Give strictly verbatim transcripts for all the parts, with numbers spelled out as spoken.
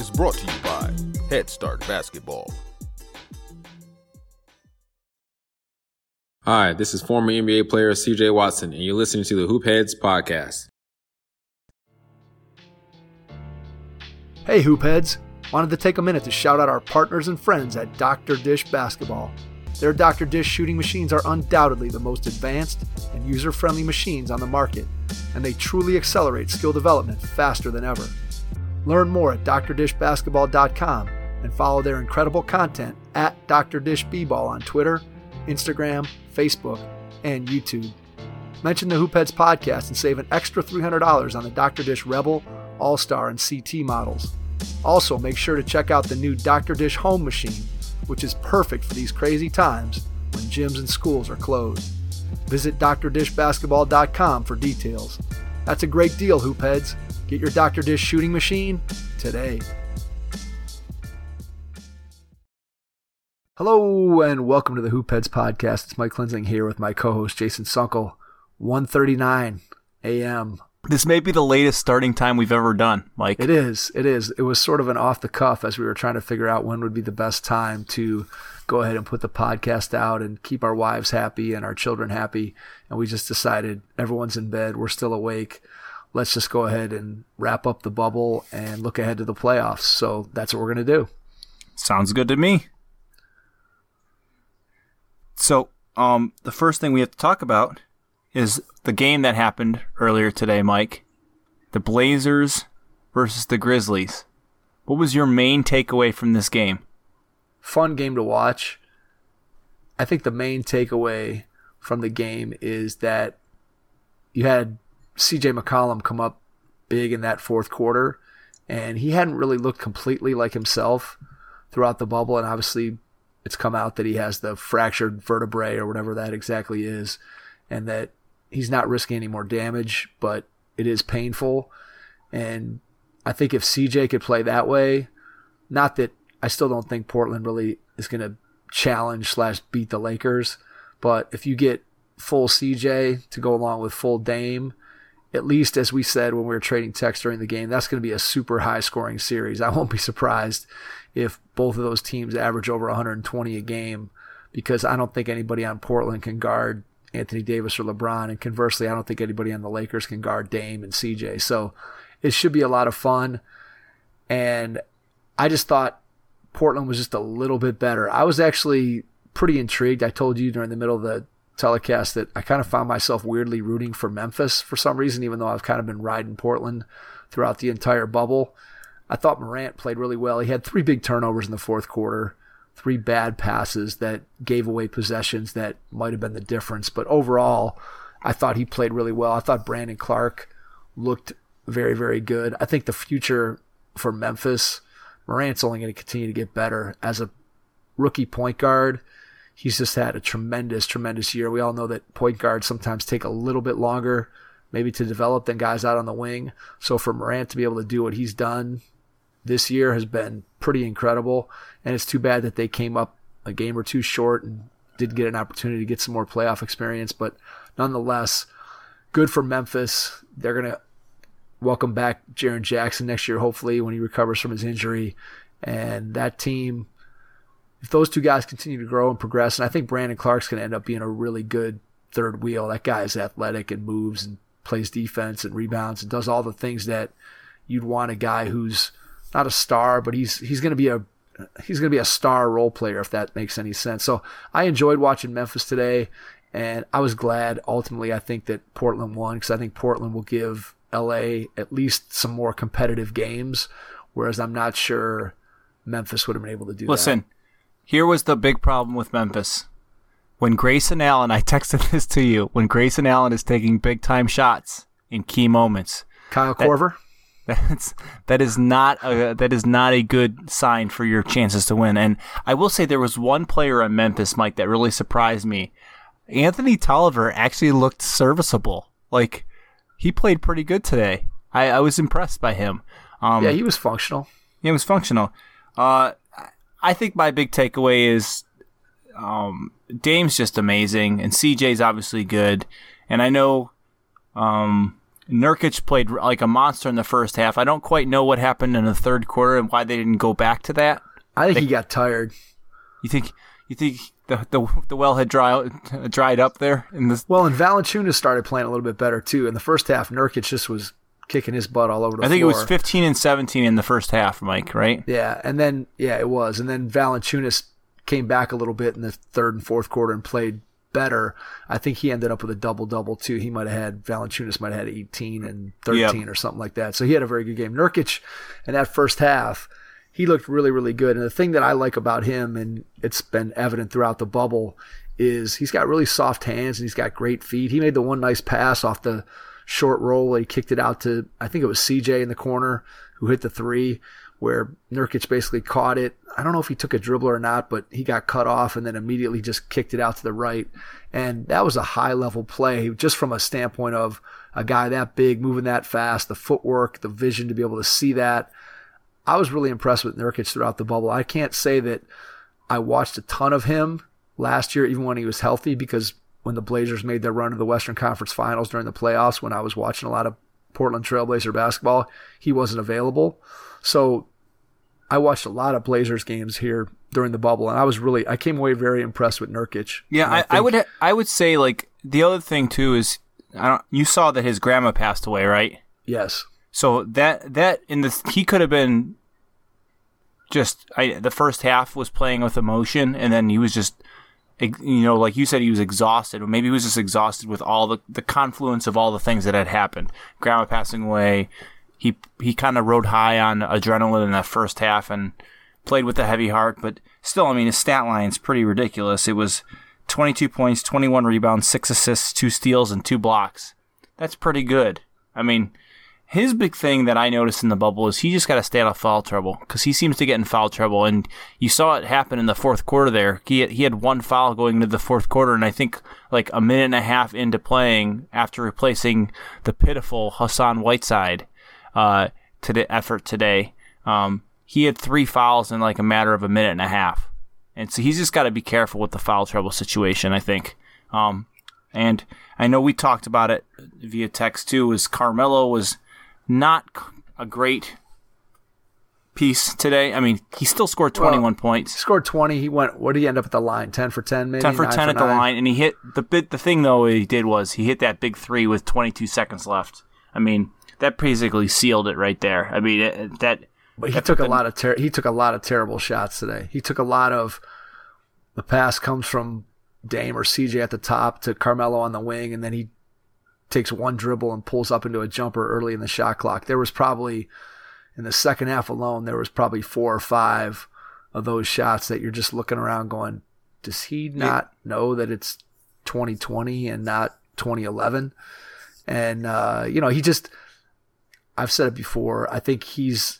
is brought to you by Head Start Basketball. Hi, this is former N B A player C J Watson, and you're listening to the Hoop Heads podcast. Hey, Hoop Heads. Wanted to take a minute to shout out our partners and friends at Doctor Dish Basketball. Their Doctor Dish shooting machines are undoubtedly the most advanced and user-friendly machines on the market, and they truly accelerate skill development faster than ever. Learn more at D R dish basketball dot com and follow their incredible content at D R Dish B-Ball on Twitter, Instagram, Facebook, and YouTube. Mention the Hoop Heads podcast and save an extra three hundred dollars on the Doctor Dish Rebel, All-Star, and C T models. Also, make sure to check out the new Doctor Dish Home Machine, which is perfect for these crazy times when gyms and schools are closed. Visit D R dish basketball dot com for details. That's a great deal, Hoop Heads. Get your Doctor Dish shooting machine today. Hello and welcome to the Hoop Heads podcast. It's Mike Klinzing here with my co-host Jason Sunkel. one thirty-nine a.m. This may be the latest starting time we've ever done, Mike. It is. It is. It was sort of an off the cuff as we were trying to figure out when would be the best time to go ahead and put the podcast out and keep our wives happy and our children happy. And we just decided everyone's in bed. We're still awake. Let's just go ahead and wrap up the bubble and look ahead to the playoffs. So that's what we're going to do. Sounds good to me. So um, the first thing we have to talk about is the game that happened earlier today, Mike. The Blazers versus the Grizzlies. What was your main takeaway from this game? Fun game to watch. I think the main takeaway from the game is that you had C J McCollum come up big in that fourth quarter, and he hadn't really looked completely like himself throughout the bubble, and obviously it's come out that he has the fractured vertebrae or whatever that exactly is, and that he's not risking any more damage, but it is painful. And I think if C J could play that way, not that I still don't think Portland really is going to challenge slash beat the Lakers, but if you get full C J to go along with full Dame, at least as we said when we were trading texts during the game, that's going to be a super high scoring series. I won't be surprised if both of those teams average over one hundred twenty a game, because I don't think anybody on Portland can guard Anthony Davis or LeBron, and conversely, I don't think anybody on the Lakers can guard Dame and C J. So it should be a lot of fun, and I just thought Portland was just a little bit better. I was actually pretty intrigued. I told you during the middle of the telecast that I kind of found myself weirdly rooting for Memphis for some reason, even though I've kind of been riding Portland throughout the entire bubble. I thought Morant played really well. He had three big turnovers in the fourth quarter, three bad passes that gave away possessions that might have been the difference. But overall, I thought he played really well. I thought Brandon Clark looked very, very good. I think the future for Memphis, Morant's only going to continue to get better. As a rookie point guard, he's just had a tremendous, tremendous year. We all know that point guards sometimes take a little bit longer maybe to develop than guys out on the wing. So for Morant to be able to do what he's done this year has been pretty incredible. And it's too bad that they came up a game or two short and didn't get an opportunity to get some more playoff experience. But nonetheless, good for Memphis. They're going to welcome back Jaren Jackson next year, hopefully, when he recovers from his injury. And that team, if those two guys continue to grow and progress, and I think Brandon Clark's going to end up being a really good third wheel. That guy is athletic and moves and plays defense and rebounds and does all the things that you'd want a guy who's not a star, but he's he's going to be a he's going to be a star role player, if that makes any sense. So I enjoyed watching Memphis today, and I was glad ultimately I think that Portland won, because I think Portland will give L A at least some more competitive games, whereas I'm not sure Memphis would have been able to do Listen, that. Here was the big problem with Memphis. When Grayson Allen, I texted this to you, when Grayson Allen is taking big-time shots in key moments. Kyle Korver? That, that's, that, is not a, that is not a good sign for your chances to win. And I will say there was one player in Memphis, Mike, that really surprised me. Anthony Tolliver actually looked serviceable. Like, he played pretty good today. I, I was impressed by him. Um, yeah, he was functional. He was functional. Uh, I think my big takeaway is um, Dame's just amazing, and C J's obviously good. And I know um, Nurkic played like a monster in the first half. I don't quite know what happened in the third quarter and why they didn't go back to that. I think they, he got tired. You think you think the the, the well had dry, dried up there in this? Well, and Valanciunas started playing a little bit better too. In the first half, Nurkic just was kicking his butt all over the floor. I think floor. It was fifteen and seventeen in the first half, Mike, right? Yeah, and then yeah, it was. And then Valanciunas came back a little bit in the third and fourth quarter and played better. I think he ended up with a double-double too. He might have had, Valanciunas might have had eighteen and thirteen yep. or something like that. So he had a very good game. Nurkic in that first half, he looked really, really good. And the thing that I like about him, and it's been evident throughout the bubble, is he's got really soft hands and he's got great feet. He made the one nice pass off the short roll. He kicked it out to, I think it was C J in the corner who hit the three, where Nurkic basically caught it. I don't know if he took a dribbler or not, but he got cut off and then immediately just kicked it out to the right. And that was a high-level play just from a standpoint of a guy that big, moving that fast, the footwork, the vision to be able to see that. I was really impressed with Nurkic throughout the bubble. I can't say that I watched a ton of him last year, even when he was healthy, because when the Blazers made their run to the Western Conference Finals during the playoffs, when I was watching a lot of Portland Trailblazer basketball, he wasn't available. So I watched a lot of Blazers games here during the bubble, and I was really, I came away very impressed with Nurkic. Yeah, I, I, think, I would, I would say like the other thing too is, I don't, you saw that his grandma passed away, right? Yes. So that that in the he could have been just I, the first half was playing with emotion, and then he was just, you know, like you said, he was exhausted. Or maybe he was just exhausted with all the, the confluence of all the things that had happened. Grandma passing away. He he kind of rode high on adrenaline in that first half and played with a heavy heart. But still, I mean, his stat line's pretty ridiculous. It was twenty-two points, twenty-one rebounds, six assists, two steals, and two blocks. That's pretty good. I mean, his big thing that I noticed in the bubble is he just got to stay out of foul trouble, because he seems to get in foul trouble, and you saw it happen in the fourth quarter there. He had, he had one foul going into the fourth quarter, and I think like a minute and a half into playing, after replacing the pitiful Hassan Whiteside uh, to the effort today, um, he had three fouls in like a matter of a minute and a half. And so he's just got to be careful with the foul trouble situation, I think. Um, and I know we talked about it via text too, is Carmelo was not a great piece today. I mean, he still scored twenty-one well, points. He scored twenty. He went, what did he end up at the line? ten for ten maybe? ten for ten at the line. And he hit, the bit, the thing though he did was he hit that big three with twenty-two seconds left. I mean, that basically sealed it right there. I mean, it, that. But he took a lot of ter- he took a lot of terrible shots today. He took a lot of, the pass comes from Dame or C J at the top to Carmelo on the wing, and then he takes one dribble and pulls up into a jumper early in the shot clock. There was probably, in the second half alone, there was probably four or five of those shots that you're just looking around going, does he not yeah. know that it's twenty twenty and not twenty eleven? And, uh, you know, he just, I've said it before, I think he's,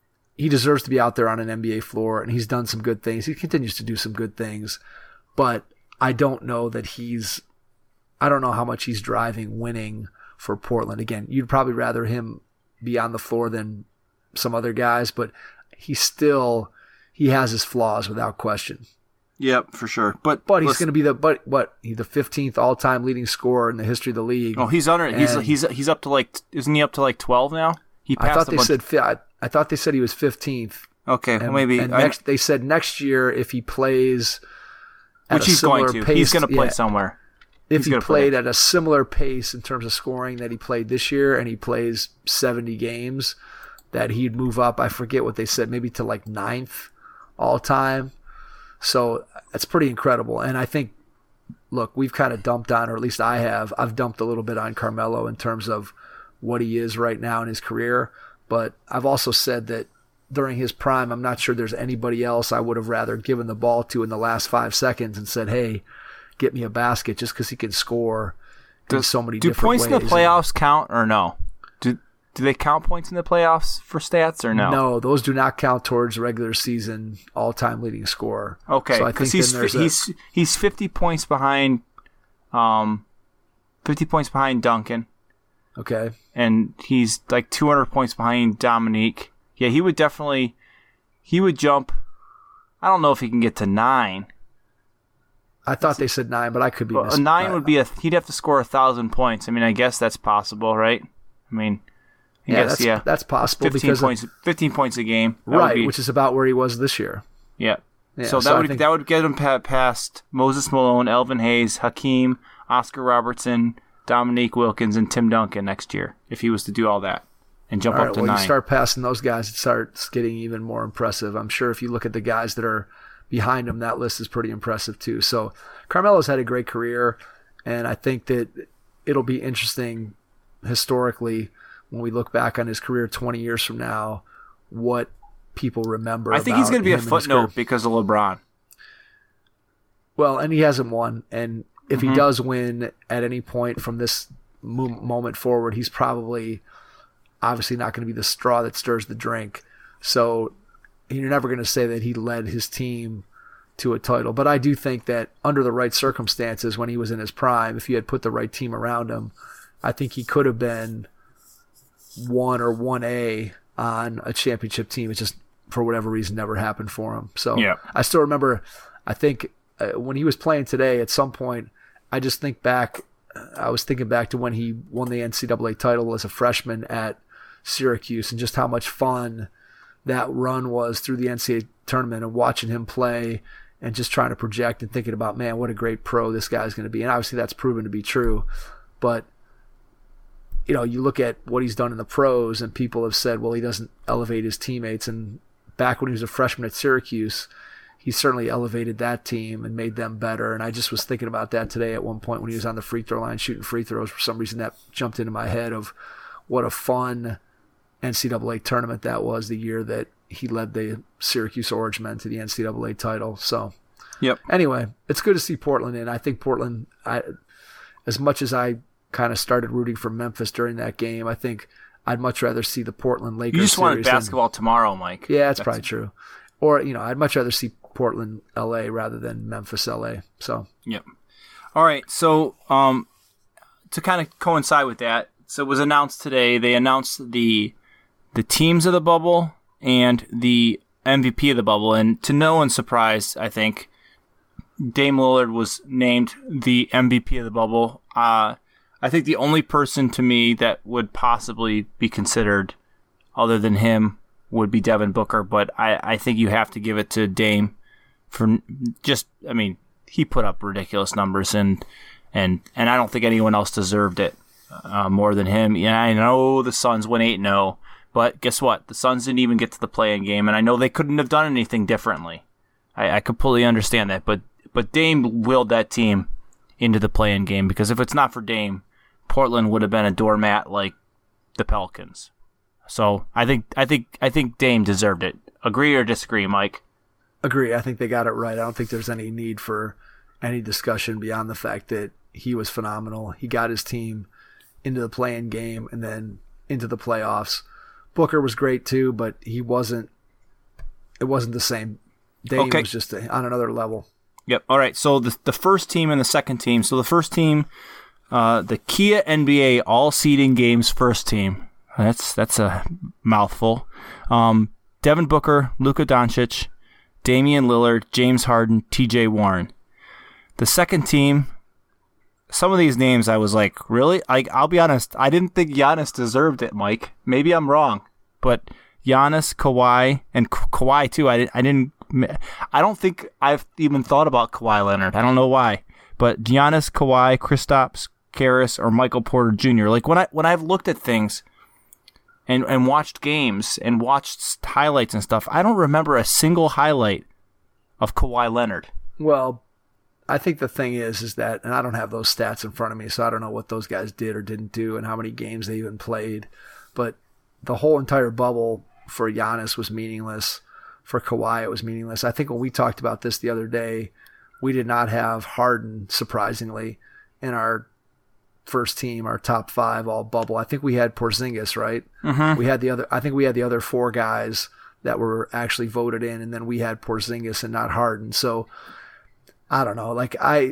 he deserves to be out there on an N B A floor, and he's done some good things. He continues to do some good things, but I don't know that he's, I don't know how much he's driving winning for Portland. Again, you'd probably rather him be on the floor than some other guys, but he still, he has his flaws without question. Yep, for sure. But but he's going to be the but what he's the fifteenth all time leading scorer in the history of the league. Oh, he's under. He's he's he's up to like, isn't he up to like twelve now? He passed I thought they bunch. said I, I thought they said he was fifteenth. Okay, and, well maybe and next, they said next year if he plays, at which a he's going to, pace, he's going to play yeah, somewhere. If he's he played play. at a similar pace in terms of scoring that he played this year, and he plays seventy games, that he'd move up. I forget what they said, maybe to like ninth all time. So that's pretty incredible. And I think, look, we've kind of dumped on, or at least I have, I've dumped a little bit on Carmelo in terms of what he is right now in his career. But I've also said that during his prime, I'm not sure there's anybody else I would have rather given the ball to in the last five seconds and said, hey, get me a basket, just because he can score in so many different ways. Do points in the playoffs count or no? Do do they count points in the playoffs for stats or no? No, those do not count towards regular season all-time leading scorer. Okay, so I think he's then there's he's a, he's fifty points behind, um, fifty points behind Duncan. Okay, and he's like two hundred points behind Dominique. Yeah, he would definitely, he would jump. I don't know if he can get to nine. I thought they said nine, but I could be. Well, mis- a nine would be a. He'd have to score a thousand points. I mean, I guess that's possible, right? I mean, I yeah, guess, that's, yeah, that's possible. fifteen because points, of, fifteen points a game, that right? be, which is about where he was this year. Yeah. Yeah, so that so I would think- that would get him pa- past Moses Malone, Elvin Hayes, Hakeem, Oscar Robertson, Dominique Wilkins, and Tim Duncan next year if he was to do all that and jump All up right, to well, nine. you start passing those guys, it starts getting even more impressive. I'm sure if you look at the guys that are behind him, that list is pretty impressive too. So Carmelo's had a great career, and I think that it'll be interesting historically when we look back on his career twenty years from now, what people remember. I think he's going to be a him and his footnote career. because of LeBron. Well, and he hasn't won, and if Mm-hmm. he does win at any point from this mo- moment forward, he's probably obviously not going to be the straw that stirs the drink. So you're never going to say that he led his team to a title. But I do think that under the right circumstances, when he was in his prime, if you had put the right team around him, I think he could have been one or one A on a championship team. It just, for whatever reason, never happened for him. So Yeah. I still remember, I think uh, when he was playing today, at some point, I just think back, I was thinking back to when he won the N C double A title as a freshman at Syracuse and just how much fun that run was through the N C double A tournament and watching him play and just trying to project and thinking about, man, what a great pro this guy's going to be. And obviously that's proven to be true. But, you know, you look at what he's done in the pros and people have said, well, he doesn't elevate his teammates. And back when he was a freshman at Syracuse, he certainly elevated that team and made them better. And I just was thinking about that today at one point when he was on the free throw line shooting free throws. For some reason that jumped into my head of what a fun N C double A tournament that was the year that he led the Syracuse Orangemen to the N C double A title. So Yep. anyway, it's good to see Portland in. I think Portland, I, as much as I kind of started rooting for Memphis during that game, I think I'd much rather see the Portland Lakers You just wanted series than- basketball tomorrow, Mike. yeah, that's, probably true. Or, you know, I'd much rather see Portland, L A rather than Memphis, L A. So, Yep. All right. So, um, to kind of coincide with that, so it was announced today. They announced the the teams of the bubble and the M V P of the bubble, and to no one's surprise, I think Dame Lillard was named the M V P of the bubble. Uh, I think the only person to me that would possibly be considered, other than him, would be Devin Booker. But I, I think you have to give it to Dame for just, I mean, he put up ridiculous numbers, and and and I don't think anyone else deserved it uh, more than him. Yeah, I know the Suns went eight and oh, but guess what? The Suns didn't even get to the play-in game, and I know they couldn't have done anything differently. I, I completely understand that, but but Dame willed that team into the play-in game, because if it's not for Dame, Portland would have been a doormat like the Pelicans. So I think I think I think Dame deserved it. Agree or disagree, Mike? agree. I think they got it right. I don't think there's any need for any discussion beyond the fact that he was phenomenal. He got his team into the play-in game and then into the playoffs. Booker was great too, but he wasn't. It wasn't the same. Dame Okay. was just a, on another level. Yep. All right. So the the first team and the second team. So the first team, uh, the Kia N B A All Seeding Games first team. That's that's a mouthful. Um, Devin Booker, Luka Doncic, Damian Lillard, James Harden, T J Warren. The second team. Some of these names I was like, really? Like, I'll be honest, I didn't think Giannis deserved it, Mike. Maybe I'm wrong, but Giannis, Kawhi, and Ka- Kawhi too. I didn't. I didn't. I don't think I've even thought about Kawhi Leonard. I don't know why, but Giannis, Kawhi, Kristaps, Karras, or Michael Porter Junior Like when I when I've looked at things and and watched games and watched highlights and stuff, I don't remember a single highlight of Kawhi Leonard. Well, I think the thing is, is that, and I don't have those stats in front of me, so I don't know what those guys did or didn't do and how many games they even played. But the whole entire bubble for Giannis was meaningless. For Kawhi, it was meaningless. I think when we talked about this the other day, we did not have Harden, surprisingly, in our first team, our top five all bubble. I think we had Porzingis, right? Mm-hmm. We had the other. I think we had the other four guys that were actually voted in, and then we had Porzingis and not Harden. So I don't know. Like I,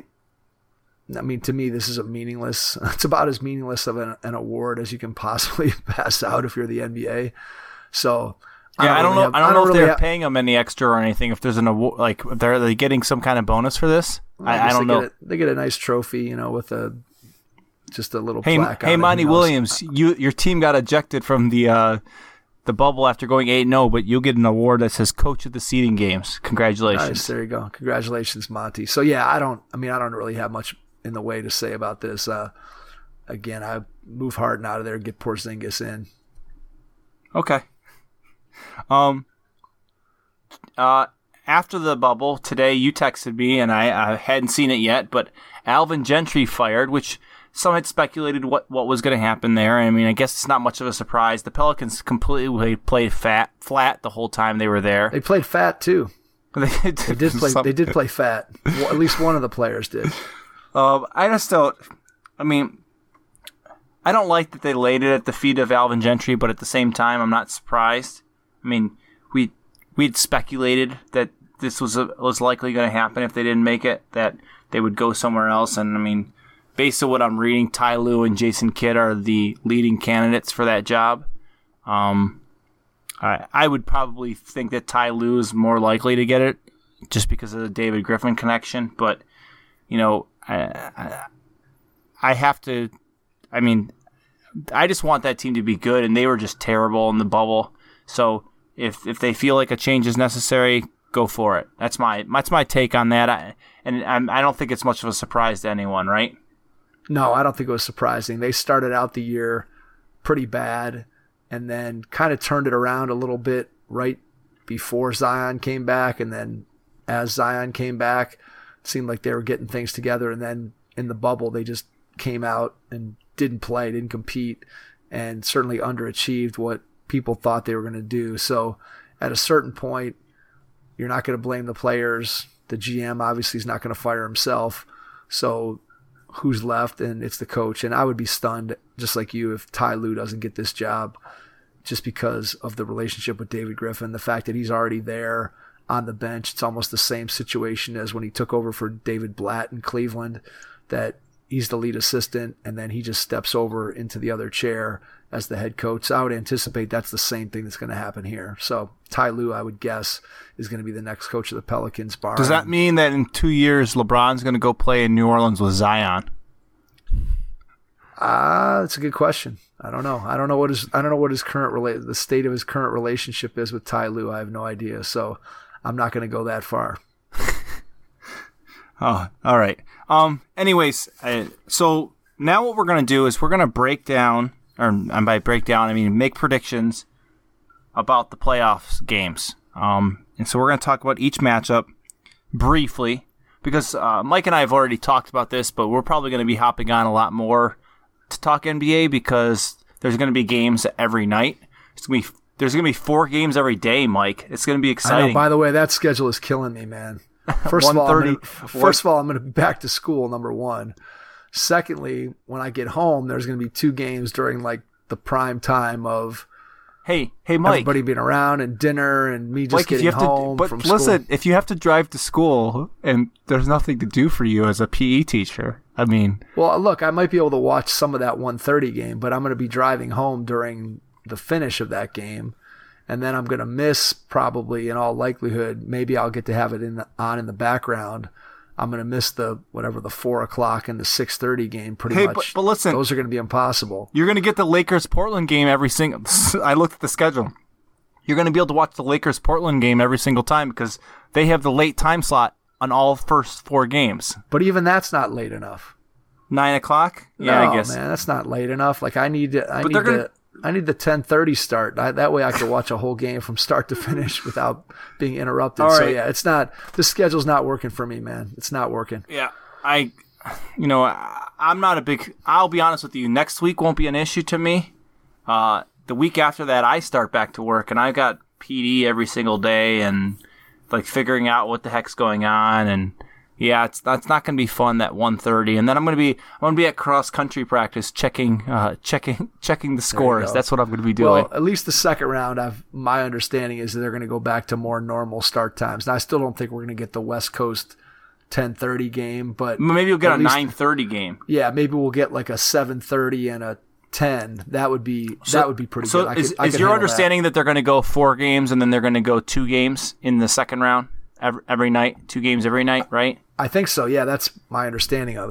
I mean, to me, this is a meaningless. It's about as meaningless of an, an award as you can possibly pass out if you're the N B A. So. Yeah, I don't, really know. have, I don't know if really they're have, paying them any extra or anything. If there's an award, like they're they getting some kind of bonus for this. I, I guess don't they know. Get a, they get a nice trophy, you know, with a just a little Hey, plaque. hey, on Monty it. Who knows? Williams, you your team got ejected from the uh, the bubble after going eight and oh, but you'll get an award that says Coach of the Seeding Games. Congratulations. Nice, there you go. Congratulations, Monty. So yeah, I don't. I mean, I don't really have much in the way to say about this. Uh, again, I move Harden out of there, get Porzingis in. Okay. Um. Uh. After the bubble today, you texted me, and I, I hadn't seen it yet. But Alvin Gentry fired, which some had speculated what, what was going to happen there. I mean, I guess it's not much of a surprise. The Pelicans completely played fat flat the whole time they were there. They played fat too. they, did They did play. some- They did play fat. Well, at least one of the players did. Um, I just don't. I mean, I don't like that they laid it at the feet of Alvin Gentry, but at the same time, I'm not surprised. I mean, we we'd speculated that this was a, was likely going to happen if they didn't make it, that they would go somewhere else. And I mean, based on what I'm reading, Ty Lue and Jason Kidd are the leading candidates for that job. Um, I I would probably think that Ty Lue is more likely to get it, just because of the David Griffin connection. But you know, I, I I have to. I mean, I just want that team to be good, and they were just terrible in the bubble. So if if they feel like a change is necessary, go for it. That's my that's my take on that. I, and I'm, I don't think it's much of a surprise to anyone, right? No, I don't think it was surprising. They started out the year pretty bad and then kind of turned it around a little bit right before Zion came back. And then as Zion came back, it seemed like they were getting things together. And then in the bubble, they just came out and didn't play, didn't compete, and certainly underachieved what people thought they were going to do. So at a certain point, you're not going to blame the players. The G M obviously is not going to fire himself. So who's left? And it's the coach. And I would be stunned, just like you, if Ty Lue doesn't get this job, just because of the relationship with David Griffin, the fact that he's already there on the bench. It's almost the same situation as when he took over for David Blatt in Cleveland, that he's the lead assistant and then he just steps over into the other chair as the head coach. So I would anticipate that's the same thing that's going to happen here. So Ty Lue, I would guess, is going to be the next coach of the Pelicans. Bar. Does that mean that in two years LeBron's going to go play in New Orleans with Zion? Ah, uh, that's a good question. I don't know. I don't know what his I don't know what his current rela- the state of his current relationship is with Ty Lue. I have no idea. So I'm not going to go that far. Oh, all right. Um. Anyways, uh, so now what we're going to do is we're going to break down, or and by break down I mean make predictions about the playoffs games. Um. And so we're going to talk about each matchup briefly, because uh, Mike and I have already talked about this, but we're probably going to be hopping on a lot more to talk N B A because there's going to be games every night. It's going to be there's going to be four games every day, Mike. It's going to be exciting. I know, by the way, that schedule is killing me, man. First of all, I'm gonna, first of all, I'm going to be back to school. Number one. Secondly, when I get home, there's going to be two games during like the prime time of hey, hey, Mike, everybody being around and dinner and me just Mike, getting if you have home to, but from listen, school. if you have to drive to school and there's nothing to do for you as a P E teacher, I mean, well, look, I might be able to watch some of that one thirty game, but I'm going to be driving home during the finish of that game. And then I'm going to miss, probably in all likelihood, maybe I'll get to have it in the, on in the background. I'm going to miss the whatever the four o'clock and the six thirty game pretty hey, much. but, but listen, those are going to be impossible. You're going to get the Lakers Portland game every single. I looked at the schedule. You're going to be able to watch the Lakers Portland game every single time because they have the late time slot on all first four games. But even that's not late enough. Nine o'clock? Yeah, no, I guess. man, that's not late enough. Like I need to, I But need they're the gonna- I need the ten thirty start. I, that way I can watch a whole game from start to finish without being interrupted. All So right. yeah, it's not. This schedule's not working for me, man. It's not working. Yeah, I, you know, I, I'm not a big. I'll be honest with you. Next week won't be an issue to me. Uh, the week after that, I start back to work, and I got P D every single day, and like figuring out what the heck's going on, and yeah, it's that's not going to be fun. That one thirty, and then I'm going to be I'm going to be at cross country practice checking uh, checking checking the scores. go. That's what I'm going to be doing. Well, at least the second round, I've my understanding is that they're going to go back to more normal start times. Now, I still don't think we're going to get the West Coast ten thirty game, but Maybe you'll get at a least- nine thirty game. Yeah, maybe we'll get like a seven thirty and a ten. That would be So- that would be pretty so good. I is, could- I is could your handle that. understanding that. they're going to go four games and then they're going to go two games in the second round every, every night, two games every night, right? I think so. Yeah, that's my understanding of it.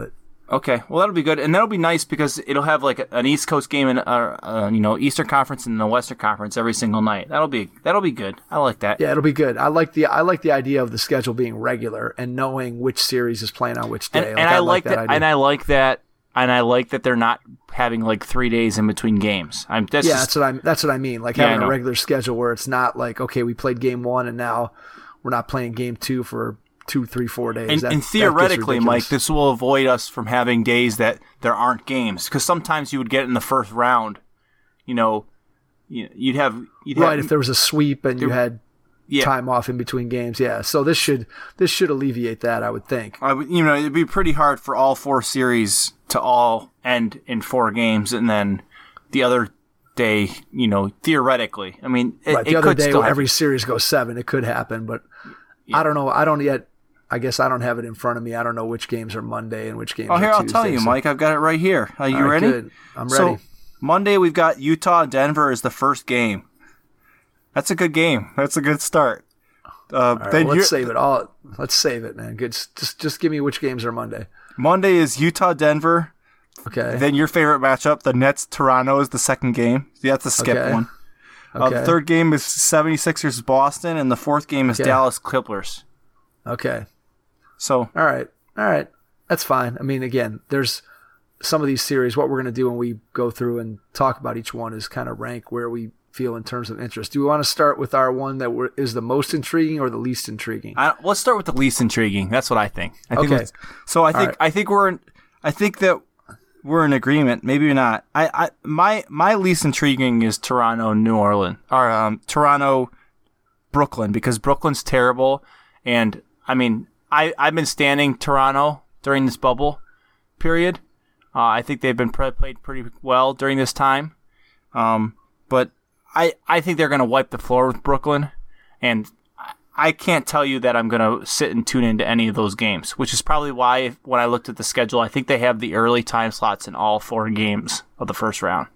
Okay, well that'll be good, and that'll be nice because it'll have like an East Coast game and uh, uh, you know Eastern Conference and the Western Conference every single night. That'll be that'll be good. I like that. Yeah, it'll be good. I like the I like the idea of the schedule being regular and knowing which series is playing on which day. And, like, and I, I like that, that, and I like that, and I like that they're not having like three days in between games. I'm that's yeah, just, that's what I that's what I mean. Like Yeah, having I a know. regular schedule where it's not like okay, we played game one and now we're not playing game two for two, three, four days. And, That- and that gets theoretically, ridiculous. Mike, this will avoid us from having days that there aren't games because sometimes you would get in the first round, you know, you- you'd have you'd right have, if there was a sweep and you had yeah. time off in between games. Yeah, so this should this should alleviate that, I would think. I would, you know, it'd be pretty hard for all four series to all end in four games, and then the other day, you know, theoretically, I mean, it, Right, the it other could day still when happen. every series goes seven, it could happen, but I don't know. I don't yet. I guess I don't have it in front of me. I don't know which games are Monday and which games. Oh, here are I'll tell Tuesday, you, so- Mike. I've got it right here. Are you All right, ready? good. I'm ready. So Monday we've got Utah and Denver is the first game. That's a good game. That's a good start. Uh, All right, then well, you're- let's save it. All let's save it, man. Good. Just just give me which games are Monday. Monday is Utah Denver. Okay. Then your favorite matchup, the Nets Toronto, is the second game. Yeah, that's a skip Okay. one. Uh, Okay. the third game is seventy-sixers Boston, and the fourth game is Okay. Dallas Clippers. Okay. So All right. All right. That's fine. I mean, again, there's some of these series. What we're going to do when we go through and talk about each one is kind of rank where we feel in terms of interest. Do we want to start with our one that we're, is the most intriguing or the least intriguing? I, let's start with the least intriguing. That's what I think. I think Okay. let's- So I think right. I think we're in, I think that we're in agreement. Maybe you're not. I, I my my least intriguing is Toronto, New Orleans, or um, Toronto, Brooklyn, because Brooklyn's terrible, and I mean I I've been standing Toronto during this bubble period. Uh, I think they've been pre- played pretty well during this time, um, but I I think they're going to wipe the floor with Brooklyn, and I can't tell you that I'm going to sit and tune into any of those games, which is probably why when I looked at the schedule, I think they have the early time slots in all four games of the first round.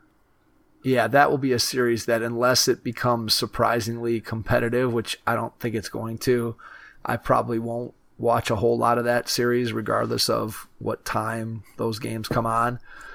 Yeah, that will be a series that unless it becomes surprisingly competitive, which I don't think it's going to, I probably won't watch a whole lot of that series regardless of what time those games come on.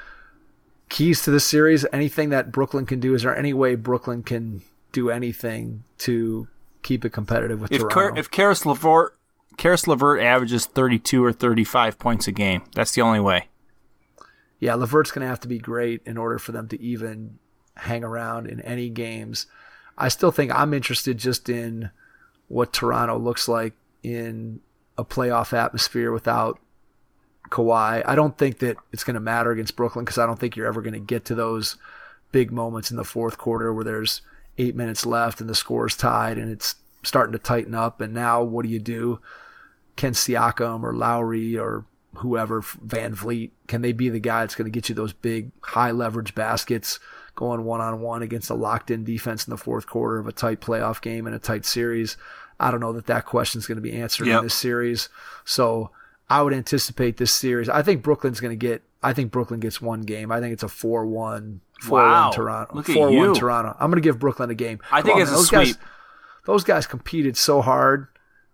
Keys to this series, anything that Brooklyn can do, is there any way Brooklyn can do anything to keep it competitive with If Toronto? Car- if Karis LeVert Karis LeVert averages thirty-two or thirty-five points a game, that's the only way. Yeah, Levert's going to have to be great in order for them to even hang around in any games. I still think I'm interested just in what Toronto looks like in a playoff atmosphere without Kawhi. I don't think that it's going to matter against Brooklyn because I don't think you're ever going to get to those big moments in the fourth quarter where there's eight minutes left and the score's tied and it's starting to tighten up. And now what do you do? Can Siakam or Lowry or whoever, Van Vliet, can they be the guy that's going to get you those big high leverage baskets going one-on-one against a locked-in defense in the fourth quarter of a tight playoff game and a tight series? I don't know that that question is going to be answered Yep. in this series. So I would anticipate this series. I think Brooklyn's going to get, I think Brooklyn gets one game. I think it's a four one, four one Wow. Toronto. Look at four one you. Toronto. I'm going to give Brooklyn a game. I Come think on, it's man. a those guys, sweep. those guys competed so hard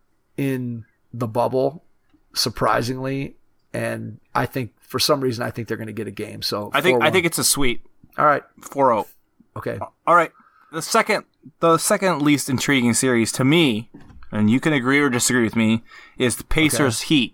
in the bubble, surprisingly, and I think for some reason I think they're going to get a game. So I think I four one. think it's a sweep. all right. four oh. Okay. All right. The second the second least intriguing series to me, and you can agree or disagree with me, is the Pacers Heat.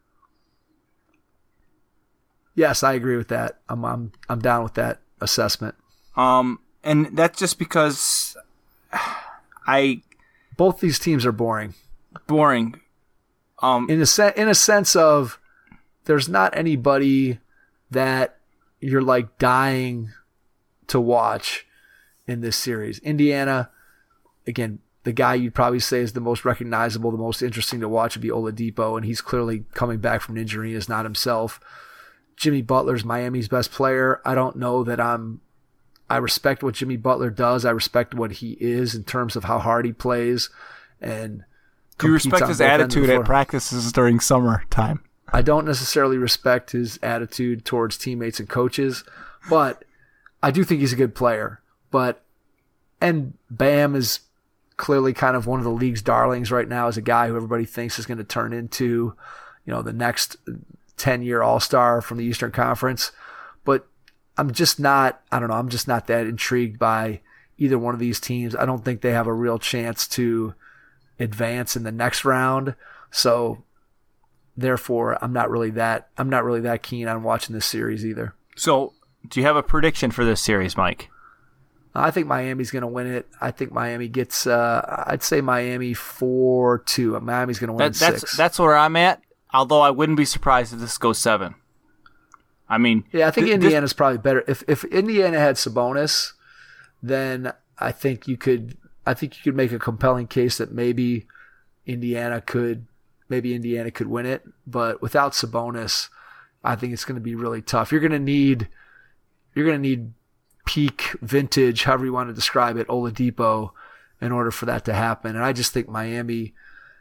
Yes, I agree with that. I'm I'm I'm down with that assessment. Um, and that's just because I Both these teams are boring. boring. Um, In a se- in a sense of there's not anybody that you're like dying to watch in this series. Indiana, again, the guy you'd probably say is the most recognizable, the most interesting to watch would be Oladipo, and he's clearly coming back from an injury and is not himself. Jimmy Butler's Miami's best player. I don't know that I'm I respect what Jimmy Butler does. I respect what he is in terms of how hard he plays and do you competes respect on his both ends of the attitude floor. at practices during summertime? I don't necessarily respect his attitude towards teammates and coaches, but I do think he's a good player. But and Bam is clearly kind of one of the league's darlings right now as a guy who everybody thinks is going to turn into, you know, the next ten-year All-Star from the Eastern Conference. But I'm just not, I don't know, I'm just not that intrigued by either one of these teams. I don't think they have a real chance to advance in the next round. So therefore, I'm not really that I'm not really that keen on watching this series either. So, do you have a prediction for this series, Mike? I think Miami's going to win it. I think Miami gets, uh, I'd say Miami four two. Miami's going to win that, that's, six. That's where I'm at, although I wouldn't be surprised if this goes seven. I mean... Yeah, I think th- Indiana's this... probably better. If if Indiana had Sabonis, then I think you could I think you could make a compelling case that maybe Indiana could maybe Indiana could win it. But without Sabonis, I think it's going to be really tough. You're going to need you're going to need peak vintage, however you want to describe it, Oladipo, in order for that to happen. And I just think Miami,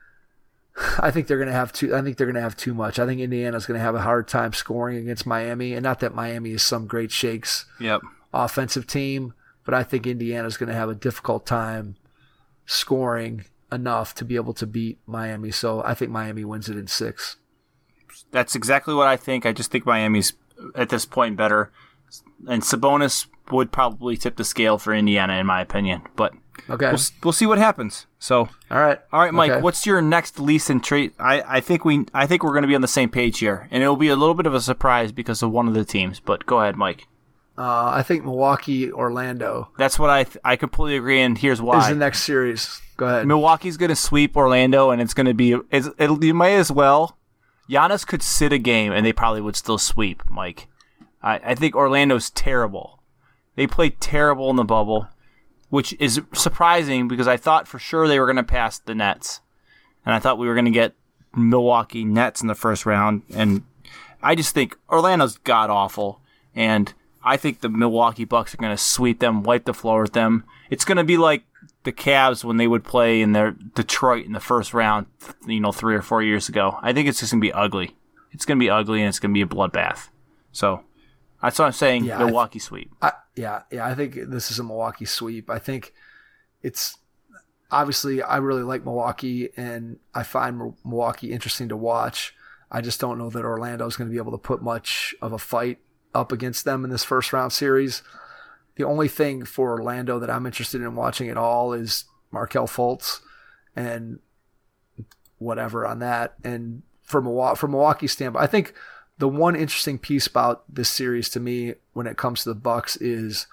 I think they're going to have too. I think they're going to have too much. I think Indiana's going to have a hard time scoring against Miami, and not that Miami is some great shakes yep. offensive team, but I think Indiana's going to have a difficult time scoring enough to be able to beat Miami. So I think Miami wins it in six. That's exactly what I think. I just think Miami's at this point better, and Sabonis would probably tip the scale for Indiana, in my opinion. But okay, we'll, we'll see what happens. So, all right, all right, Mike. Okay. What's your next least in trade? I, I think we I think we're going to be on the same page here, and it'll be a little bit of a surprise because of one of the teams. But go ahead, Mike. Uh, I think Milwaukee, Orlando. That's what I th- I completely agree, and here's why. Is the next series? Go ahead. Milwaukee's going to sweep Orlando, and it's going to be it's, it'll you may as well. Giannis could sit a game, and they probably would still sweep. Mike, I, I think Orlando's terrible. They played terrible in the bubble, which is surprising because I thought for sure they were going to pass the Nets, and I thought we were going to get Milwaukee Nets in the first round, and I just think Orlando's god awful, and I think the Milwaukee Bucks are going to sweep them, wipe the floor with them. It's going to be like the Cavs when they would play in their Detroit in the first round, you know, three or four years ago. I think it's just going to be ugly. It's going to be ugly, and it's going to be a bloodbath. So that's what I'm saying. Yeah, Milwaukee I th- sweep. I, yeah, yeah. I think this is a Milwaukee sweep. I think it's obviously I really like Milwaukee, and I find Milwaukee interesting to watch. I just don't know that Orlando is going to be able to put much of a fight up against them in this first round series. The only thing for Orlando that I'm interested in watching at all is Markelle Fultz and whatever on that. And for Milwaukee, from Milwaukee's standpoint, I think the one interesting piece about this series to me when it comes to the Bucks is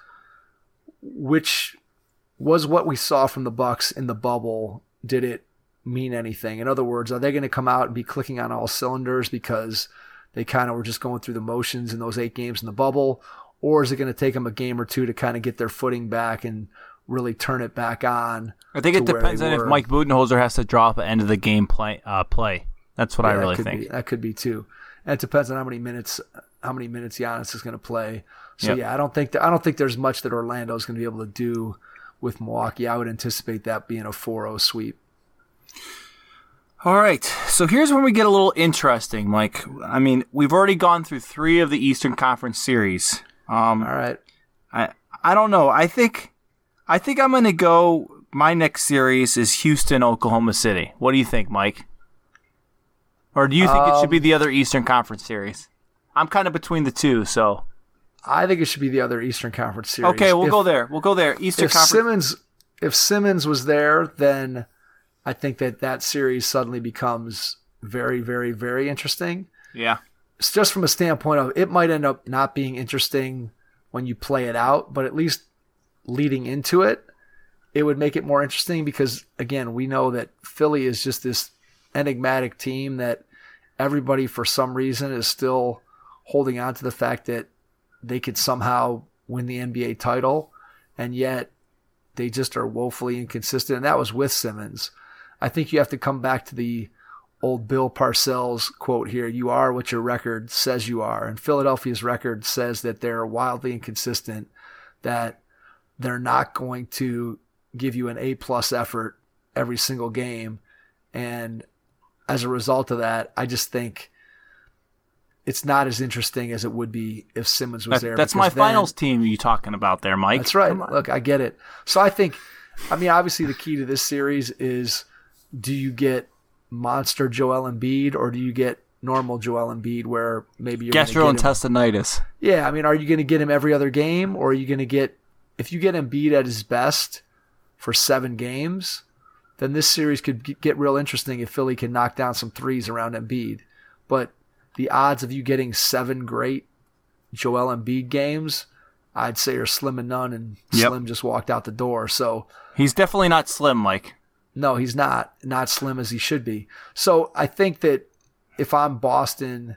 which was what we saw from the Bucks in the bubble. Did it mean anything? In other words, are they going to come out and be clicking on all cylinders because they kind of were just going through the motions in those eight games in the bubble? Or is it going to take them a game or two to kind of get their footing back and really turn it back on? I think it depends on if Mike Budenholzer has to drop at end of the game play. Uh, play. That's what yeah, I really that think. Be, that could be too. And it depends on how many minutes how many minutes Giannis is going to play. So yep. yeah, I don't think that, I don't think there's much that Orlando is going to be able to do with Milwaukee. I would anticipate that being a four oh sweep. All right, so here's when we get a little interesting, Mike. I mean, we've already gone through three of the Eastern Conference series. Um, All right. I I don't know. I think I think I'm going to go. My next series is Houston, Oklahoma City. What do you think, Mike? Or do you think um, it should be the other Eastern Conference series? I'm kind of between the two, so I think it should be the other Eastern Conference series. Okay, we'll if, go there. We'll go there. Eastern if Conference. Simmons, if Simmons was there, then I think that that series suddenly becomes very, very, very interesting. Yeah. It's just from a standpoint of it might end up not being interesting when you play it out, but at least leading into it, it would make it more interesting because, again, we know that Philly is just this enigmatic team that everybody for some reason is still holding on to the fact that they could somehow win the N B A title, and yet they just are woefully inconsistent. And that was with Simmons. I think you have to come back to the old Bill Parcells quote here, you are what your record says you are. And Philadelphia's record says that they're wildly inconsistent, that they're not going to give you an A-plus effort every single game. And as a result of that, I just think it's not as interesting as it would be if Simmons was that, there. That's my then, finals team you talking about there, Mike. That's right. Look, I get it. So I think, I mean, obviously the key to this series is, do you get monster Joel Embiid or do you get normal Joel Embiid where maybe you're going to get him. Gastrointestinitis. Yeah, I mean, are you going to get him every other game, or are you going to get if you get Embiid at his best for seven games, then this series could get real interesting if Philly can knock down some threes around Embiid. But the odds of you getting seven great Joel Embiid games, I'd say are slim and none, and Yep. Slim just walked out the door. So He's definitely not slim, Mike. no, he's not. Not slim as he should be. So I think that if I'm Boston,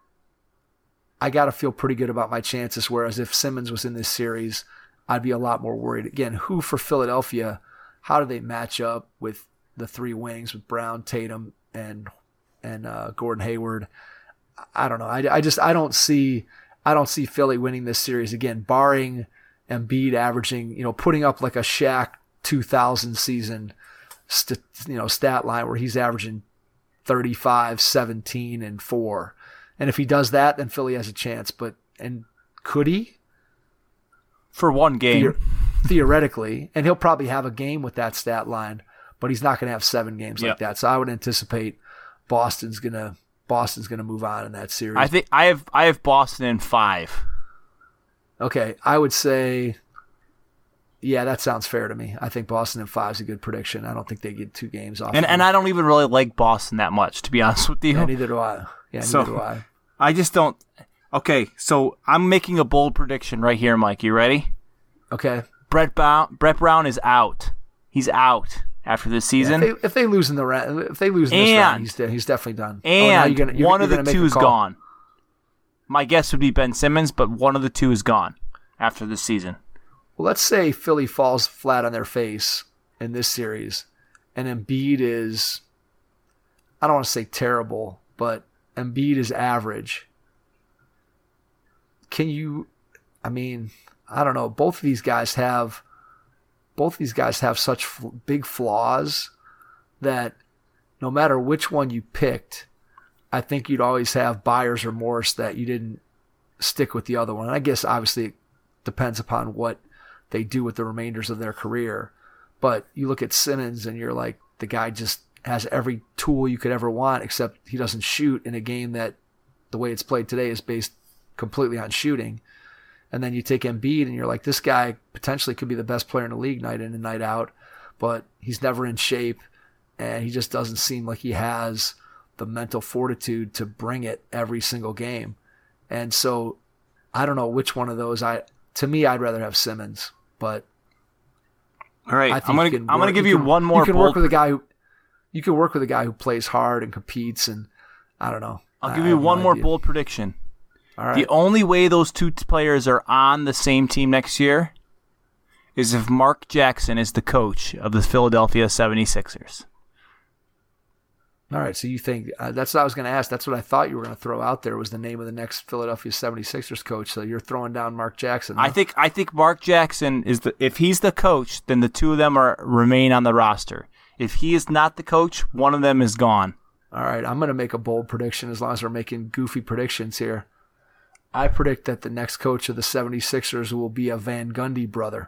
I got to feel pretty good about my chances, whereas if Simmons was in this series, I'd be a lot more worried. Again, who for Philadelphia, how do they match up with the three wings with Brown, Tatum, and and uh, Gordon Hayward? I don't know. I, I just I don't see I don't see Philly winning this series again, barring Embiid averaging, you know, putting up like a Shaq two thousand season, st- you know, stat line where he's averaging thirty-five, seventeen, and four. And if he does that, then Philly has a chance. But and could he? For one game. Theor- theoretically, and he'll probably have a game with that stat line, but he's not going to have seven games Yep. like that. So I would anticipate Boston's gonna Boston's gonna move on in that series. I think I have I have Boston in five. Okay, I would say, yeah, that sounds fair to me. I think Boston in five is a good prediction. I don't think they get two games off. And of and them. I don't even really like Boston that much, to be honest with you. Yeah, neither do I. Yeah, neither So- do I. I just don't. Okay, so I'm making a bold prediction right here, Mike. You ready? Okay. Brett Brown, Brett Brown is out. He's out after this season. If they, if they lose in the round, if they lose in this round, And- he's de- he's definitely done. Oh, now and you're gonna- you're- one you're of the gonna make two a is call. gone. My guess would be Ben Simmons, but one of the two is gone after this season. Well, let's say Philly falls flat on their face in this series, and Embiid is, I don't want to say terrible, but Embiid is average. Can you, I mean, I don't know. Both of these guys have, both of these guys have such f- big flaws that no matter which one you picked, I think you'd always have buyer's remorse that you didn't stick with the other one. And I guess obviously it depends upon what they do with the remainders of their career. But you look at Simmons and you're like, the guy just has every tool you could ever want, except he doesn't shoot in a game that the way it's played today is based completely on shooting. And then you take Embiid and you're like, this guy potentially could be the best player in the league night in and night out, but he's never in shape and he just doesn't seem like he has the mental fortitude to bring it every single game. And so I don't know which one of those I, to me, I'd rather have Simmons, but All right, I think I'm gonna you can I'm gonna work- give you, can- one more. You can bold, work with a guy who, you can work with a guy who plays hard and competes, and I don't know. I'll I give have you no one more idea. bold prediction. All right. The only way those two t- players are on the same team next year is if Mark Jackson is the coach of the Philadelphia seventy-sixers. All right, so you think uh, that's what I was going to ask. That's what I thought you were going to throw out there was the name of the next Philadelphia seventy-sixers coach. So you're throwing down Mark Jackson. I huh? think I think Mark Jackson is the if he's the coach, then the two of them are remain on the roster. If he is not the coach, one of them is gone. All right, I'm going to make a bold prediction as long as we're making goofy predictions here. I predict that the next coach of the seventy-sixers will be a Van Gundy brother.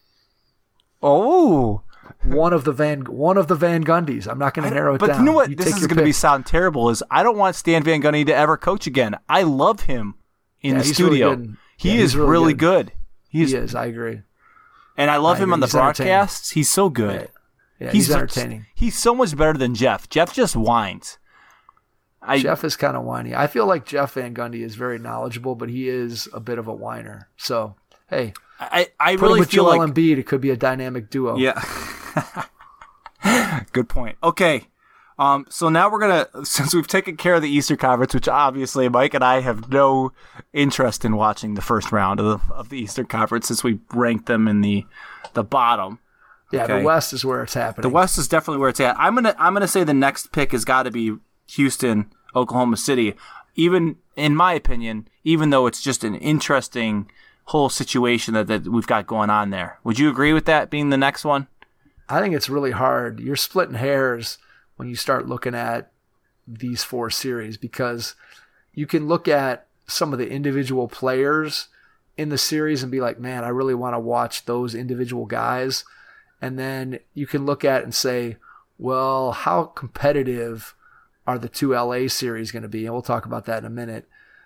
Oh, One of the Van one of the Van Gundys. I'm not going to narrow it but down. you know what? You this take is your going to be pick. sound terrible. Is I don't want Stan Van Gundy to ever coach again. I love him in Yeah, the he's really studio. good. He Yeah, is he's really really good. good. He's He is. I agree. and I love I him agree. on the He's entertaining. broadcasts. He's so good. Right. Yeah, he's, he's entertaining. He's so much better than Jeff. Jeff just whines. I, Jeff is kind of whiny. I feel like Jeff Van Gundy is very knowledgeable, but he is a bit of a whiner. So, hey, I, I put really him with feel Joel like Embiid. It could be a dynamic duo. yeah. Good point. Okay. Um, so now we're gonna since we've taken care of the Eastern Conference, which obviously Mike and I have no interest in watching the first round of the of the Eastern Conference since we ranked them in the the bottom. Yeah, Okay. the West is where it's happening. The West is definitely where it's at. I'm gonna I'm gonna say the next pick has got to be Houston, Oklahoma City. Even in my opinion, even though it's just an interesting whole situation that, that we've got going on there. Would you agree with that being the next one? I think it's really hard. You're splitting hairs when you start looking at these four series because you can look at some of the individual players in the series and be like, man, I really want to watch those individual guys. And then you can look at it and say, well, how competitive are the two L A series going to be? And we'll talk about that in a minute.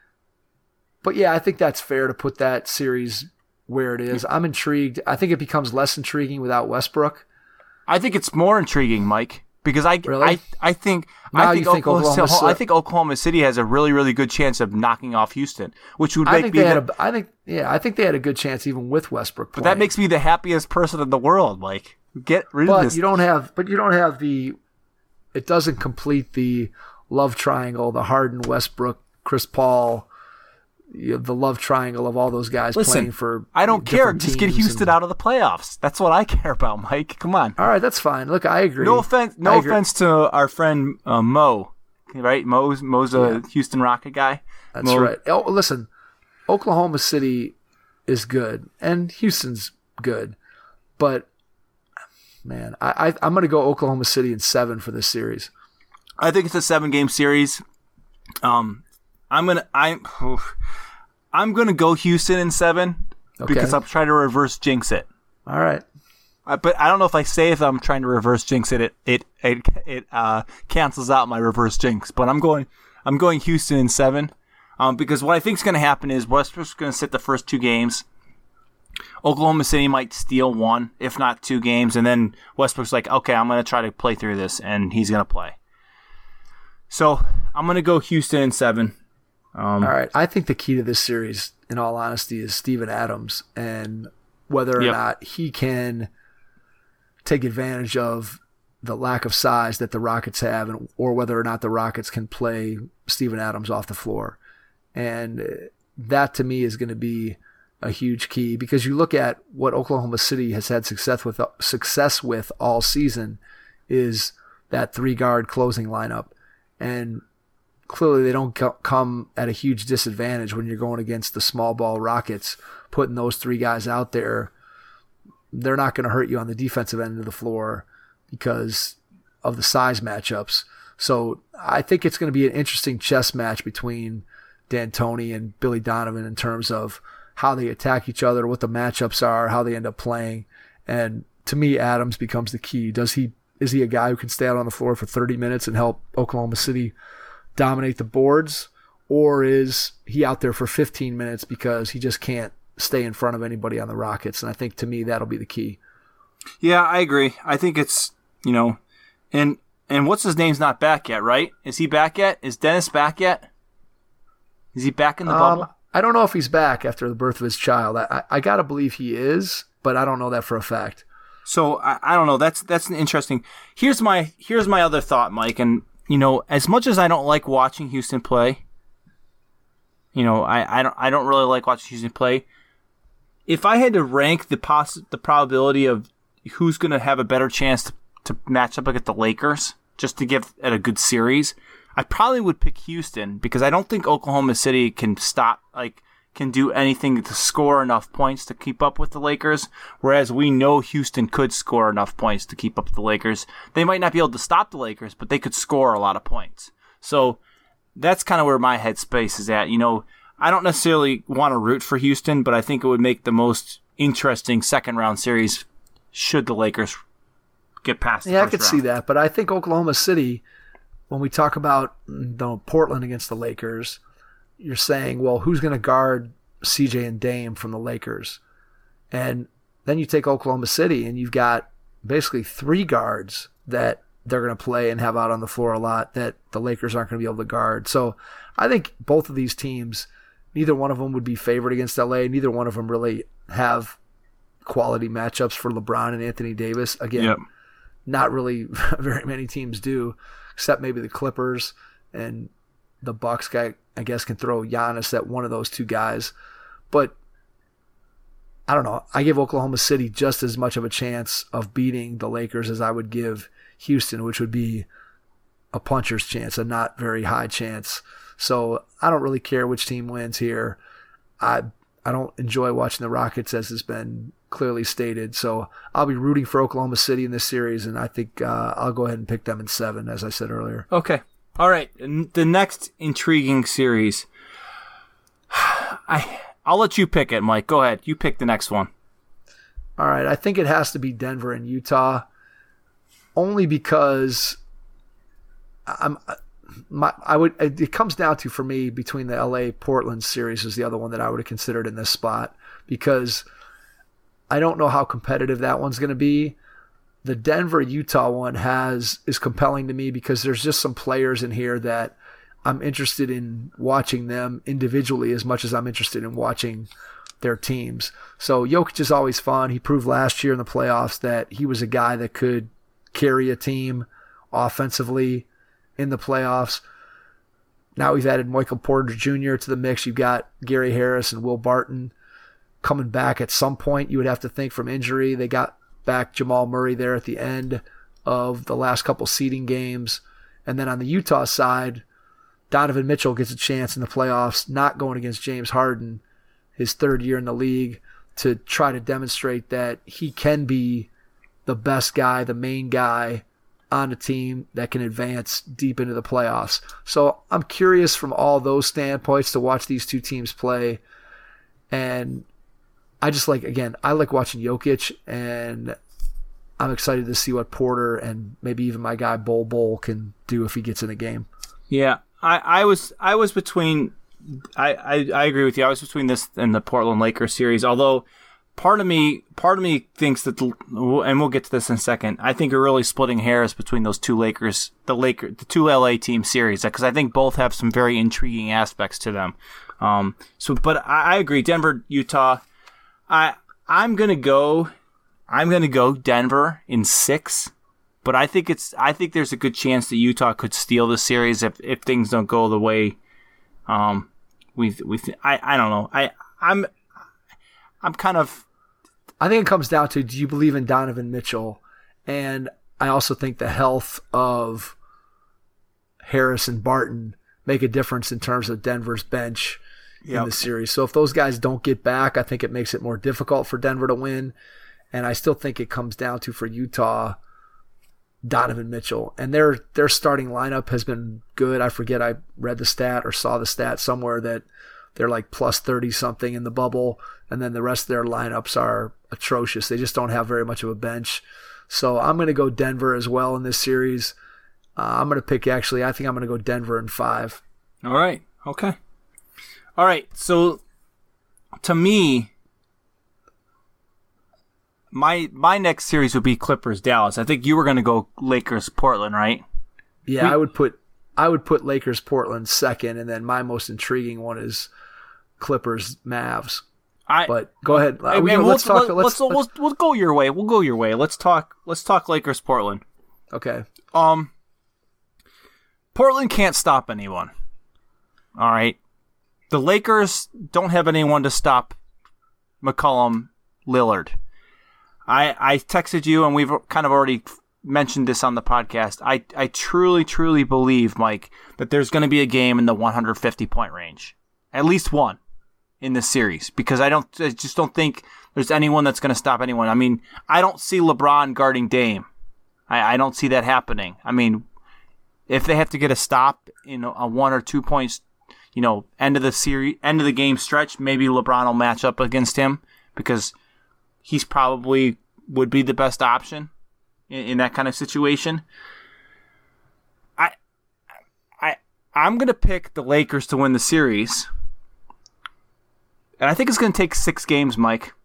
But yeah, I think that's fair to put that series where it is. I'm intrigued. I think it becomes less intriguing without Westbrook. I think it's more intriguing, Mike, because I really? I, I think now I think, you think Oklahoma, Oklahoma City, I think Oklahoma City has a really really good chance of knocking off Houston, which would make I think me they the, had a, I think yeah, I think they had a good chance even with Westbrook but playing. that makes me the happiest person in the world, Mike. Get rid but of this. you don't have but you don't have the it doesn't complete the love triangle, the Harden, Westbrook, Chris Paul, you know, the love triangle of all those guys Listen, playing for I don't care. different Just get teams Houston and- out of the playoffs. That's what I care about, Mike. Come on. All right, that's fine. Look, I agree. No offense. No I agree. offense to our friend uh, Mo. Right, Mo's Mo's a Yeah. Houston Rocket guy. That's Mo, right. Oh, listen, Oklahoma City is good, and Houston's good, but man, I, I I'm going to go Oklahoma City in seven for this series. I think it's a seven game series. Um, I'm gonna I'm I'm gonna go Houston in seven Okay. because I'm trying to reverse jinx it. All right. I, but I don't know if I say if I'm trying to reverse jinx it, it it it, it uh, cancels out my reverse jinx. But I'm going I'm going Houston in seven, um, because what I think is going to happen is Westbrook's going to sit the first two games. Oklahoma City might steal one, if not two games, and then Westbrook's like, okay, I'm going to try to play through this, and he's going to play. So I'm going to go Houston in seven. Um, All right. I think the key to this series, in all honesty, is Steven Adams and whether or Yep. not he can take advantage of the lack of size that the Rockets have, and or whether or not the Rockets can play Steven Adams off the floor. And that, to me, is going to be a huge key, because you look at what Oklahoma City has had success with success with all season is that three-guard closing lineup. And clearly they don't co- come at a huge disadvantage when you're going against the small ball Rockets. Putting those three guys out there, they're not going to hurt you on the defensive end of the floor because of the size matchups. So I think it's going to be an interesting chess match between D'Antoni and Billy Donovan in terms of how they attack each other, what the matchups are, how they end up playing. And to me, Adams becomes the key. Does he is he a guy who can stay out on the floor for thirty minutes and help Oklahoma City dominate the boards, or is he out there for fifteen minutes because he just can't stay in front of anybody on the Rockets? And I think, to me, that'll be the key. Yeah, I agree. I think it's, you know, and and what's his name's not back yet, right? Is he back yet? Is Dennis back yet? Is he back in the Um, bubble? I don't know if he's back after the birth of his child. I, I, I got to believe he is, but I don't know that for a fact. So I, I don't know. That's that's an interesting. Here's my here's my other thought, Mike. And you know, as much as I don't like watching Houston play, you know, I, I don't I don't really like watching Houston play. If I had to rank the poss- the probability of who's going to have a better chance to, to match up against the Lakers, just to give it a good series, I probably would pick Houston, because I don't think Oklahoma City can stop, like, can do anything to score enough points to keep up with the Lakers, whereas we know Houston could score enough points to keep up with the Lakers. They might not be able to stop the Lakers, but they could score a lot of points. So that's kind of where my headspace is at. You know, I don't necessarily want to root for Houston, but I think it would make the most interesting second round series should the Lakers get past the Yeah, I first could round. see that. But I think Oklahoma City, when we talk about the Portland against the Lakers, you're saying, well, who's going to guard C J and Dame from the Lakers? And then you take Oklahoma City, and you've got basically three guards that they're going to play and have out on the floor a lot that the Lakers aren't going to be able to guard. So I think both of these teams, neither one of them would be favored against L A. Neither one of them really have quality matchups for LeBron and Anthony Davis. Again, Yep. not really very many teams do, except maybe the Clippers, and the Bucks guy, I guess, can throw Giannis at one of those two guys. But I don't know. I give Oklahoma City just as much of a chance of beating the Lakers as I would give Houston, which would be a puncher's chance, a not very high chance. So I don't really care which team wins here. I I don't enjoy watching the Rockets, as has been clearly stated. So I'll be rooting for Oklahoma City in this series, and I think uh, I'll go ahead and pick them in seven, as I said earlier. Okay. All right. N- The next intriguing series. I I'll let you pick it, Mike. Go ahead. You pick the next one. All right, I think it has to be Denver and Utah, only because I'm my I would it comes down to, for me, between the L A Portland series is the other one that I would have considered in this spot, because I don't know how competitive that one's going to be. The Denver Utah one has is compelling to me because there's just some players in here that I'm interested in watching them individually as much as I'm interested in watching their teams. So Jokic is always fun. He proved last year in the playoffs that he was a guy that could carry a team offensively in the playoffs. Now we've added Michael Porter Junior to the mix. You've got Gary Harris and Will Barton coming back at some point, you would have to think, from injury. They got back Jamal Murray there at the end of the last couple seeding games. And then on the Utah side, Donovan Mitchell gets a chance in the playoffs, not going against James Harden, his third year in the league, to try to demonstrate that he can be the best guy, the main guy on a team that can advance deep into the playoffs. So I'm curious from all those standpoints to watch these two teams play. And I just like, again, I like watching Jokic, and I'm excited to see what Porter and maybe even my guy Bol Bol can do if he gets in a game. Yeah, I, I was I was between, I, I, I agree with you. I was between this and the Portland Lakers series, although part of me part of me thinks that, the, and we'll get to this in a second, I think we're really splitting hairs between those two Lakers, the Laker, the two L A team series, because I think both have some very intriguing aspects to them. Um, so, but I, I agree, Denver, Utah. I I'm gonna go I'm gonna go Denver in six, but I think it's I think there's a good chance that Utah could steal the series if, if things don't go the way um we we th- I I don't know I I'm I'm kind of I think it comes down to, do you believe in Donovan Mitchell? And I also think the health of Harris and Barton make a difference in terms of Denver's bench in yep. the series. So if those guys don't get back, I think it makes it more difficult for Denver to win. And I still think it comes down to, for Utah, Donovan Mitchell. And their their starting lineup has been good. I forget, I read the stat or saw the stat somewhere that they're like plus thirty something in the bubble, and then the rest of their lineups are atrocious. They just don't have very much of a bench. So I'm going to go Denver as well in this series. Uh, I'm going to pick, actually, I think I'm going to go Denver in five. All right. Okay. All right, so to me, my my next series would be Clippers Dallas. I think you were going to go Lakers Portland, right? Yeah, we, I would put I would put Lakers Portland second, and then my most intriguing one is Clippers Mavs. I, but go ahead. I mean, we, we'll, let's talk. Let's, let's, let's, let's, we'll go your way. We'll go your way. Let's talk. Let's talk Lakers Portland. Okay. Um, Portland can't stop anyone. All right. The Lakers don't have anyone to stop McCollum Lillard. I I texted you, and we've kind of already mentioned this on the podcast. I, I truly, truly believe, Mike, that there's going to be a game in the one hundred fifty point range. At least one in this series, because I don't I just don't think there's anyone that's going to stop anyone. I mean, I don't see LeBron guarding Dame. I, I don't see that happening. I mean, if they have to get a stop in a, a one or two points, you know, end of the series, end of the game stretch, maybe LeBron will match up against him, because he's probably would be the best option in, in that kind of situation. I, I, I'm gonna pick the Lakers to win the series, and I think it's gonna take six games, Mike.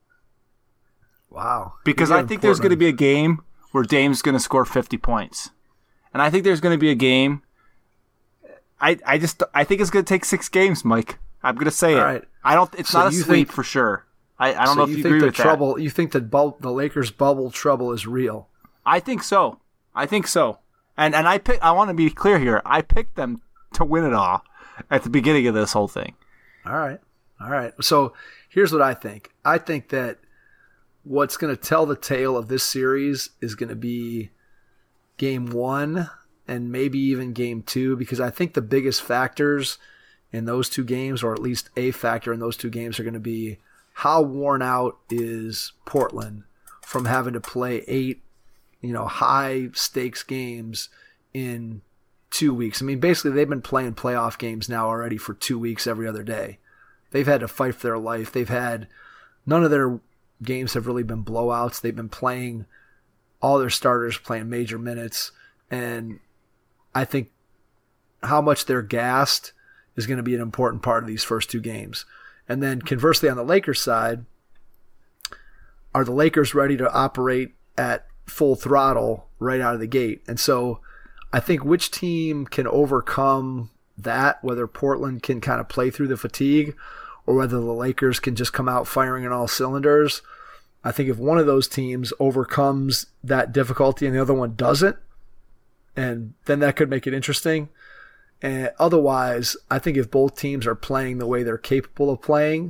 Wow! Because I think there's gonna be a game where Dame's gonna score fifty points, and I think there's gonna be a game. I, I just I think it's gonna take six games, Mike. I'm gonna say All it. right. I don't. It's So not a you sweep think- for sure. I, I don't so know if you you think agree the with trouble, that. You think that bub, the Lakers bubble trouble is real? I think so. I think so. And and I pick. I want to be clear here. I picked them to win it all at the beginning of this whole thing. All right, all right. So here's what I think. I think that what's going to tell the tale of this series is going to be game one and maybe even game two, because I think the biggest factors in those two games, or at least a factor in those two games, are going to be how worn out is Portland from having to play eight, you know, high stakes games in two weeks. I mean, basically they've been playing playoff games now already for two weeks every other day. They've had to fight for their life. They've had, none of their games have really been blowouts. They've been playing, all their starters playing major minutes. And I think how much they're gassed is going to be an important part of these first two games. And then conversely, on the Lakers side, are the Lakers ready to operate at full throttle right out of the gate? And so I think which team can overcome that, whether Portland can kind of play through the fatigue or whether the Lakers can just come out firing on all cylinders. I think if one of those teams overcomes that difficulty and the other one doesn't, and then that could make it interesting. And otherwise, I think if both teams are playing the way they're capable of playing,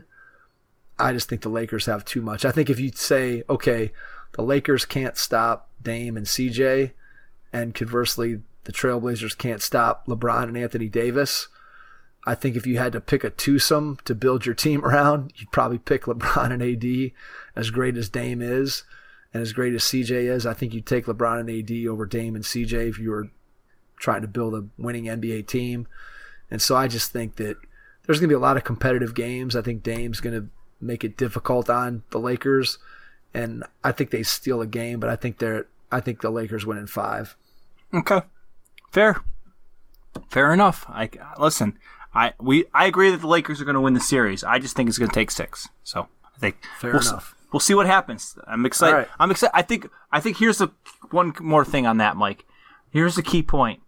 I just think the Lakers have too much. I think if you say, okay, the Lakers can't stop Dame and C J, and conversely, the Trailblazers can't stop LeBron and Anthony Davis, I think if you had to pick a twosome to build your team around, you'd probably pick LeBron and A D. As great as Dame is and as great as C J is, I think you'd take LeBron and A D over Dame and C J if you were trying to build a winning N B A team. And so I just think that there's going to be a lot of competitive games. I think Dame's going to make it difficult on the Lakers, and I think they steal a game, but I think they're I think the Lakers win in five. Okay. Fair. Fair enough. I listen, I we I agree that the Lakers are going to win the series. I just think it's going to take six. So, I think Fair we'll enough. See, we'll see what happens. I'm excited. All right. I'm excited. I think I think here's the one more thing on that, Mike. Here's the key point.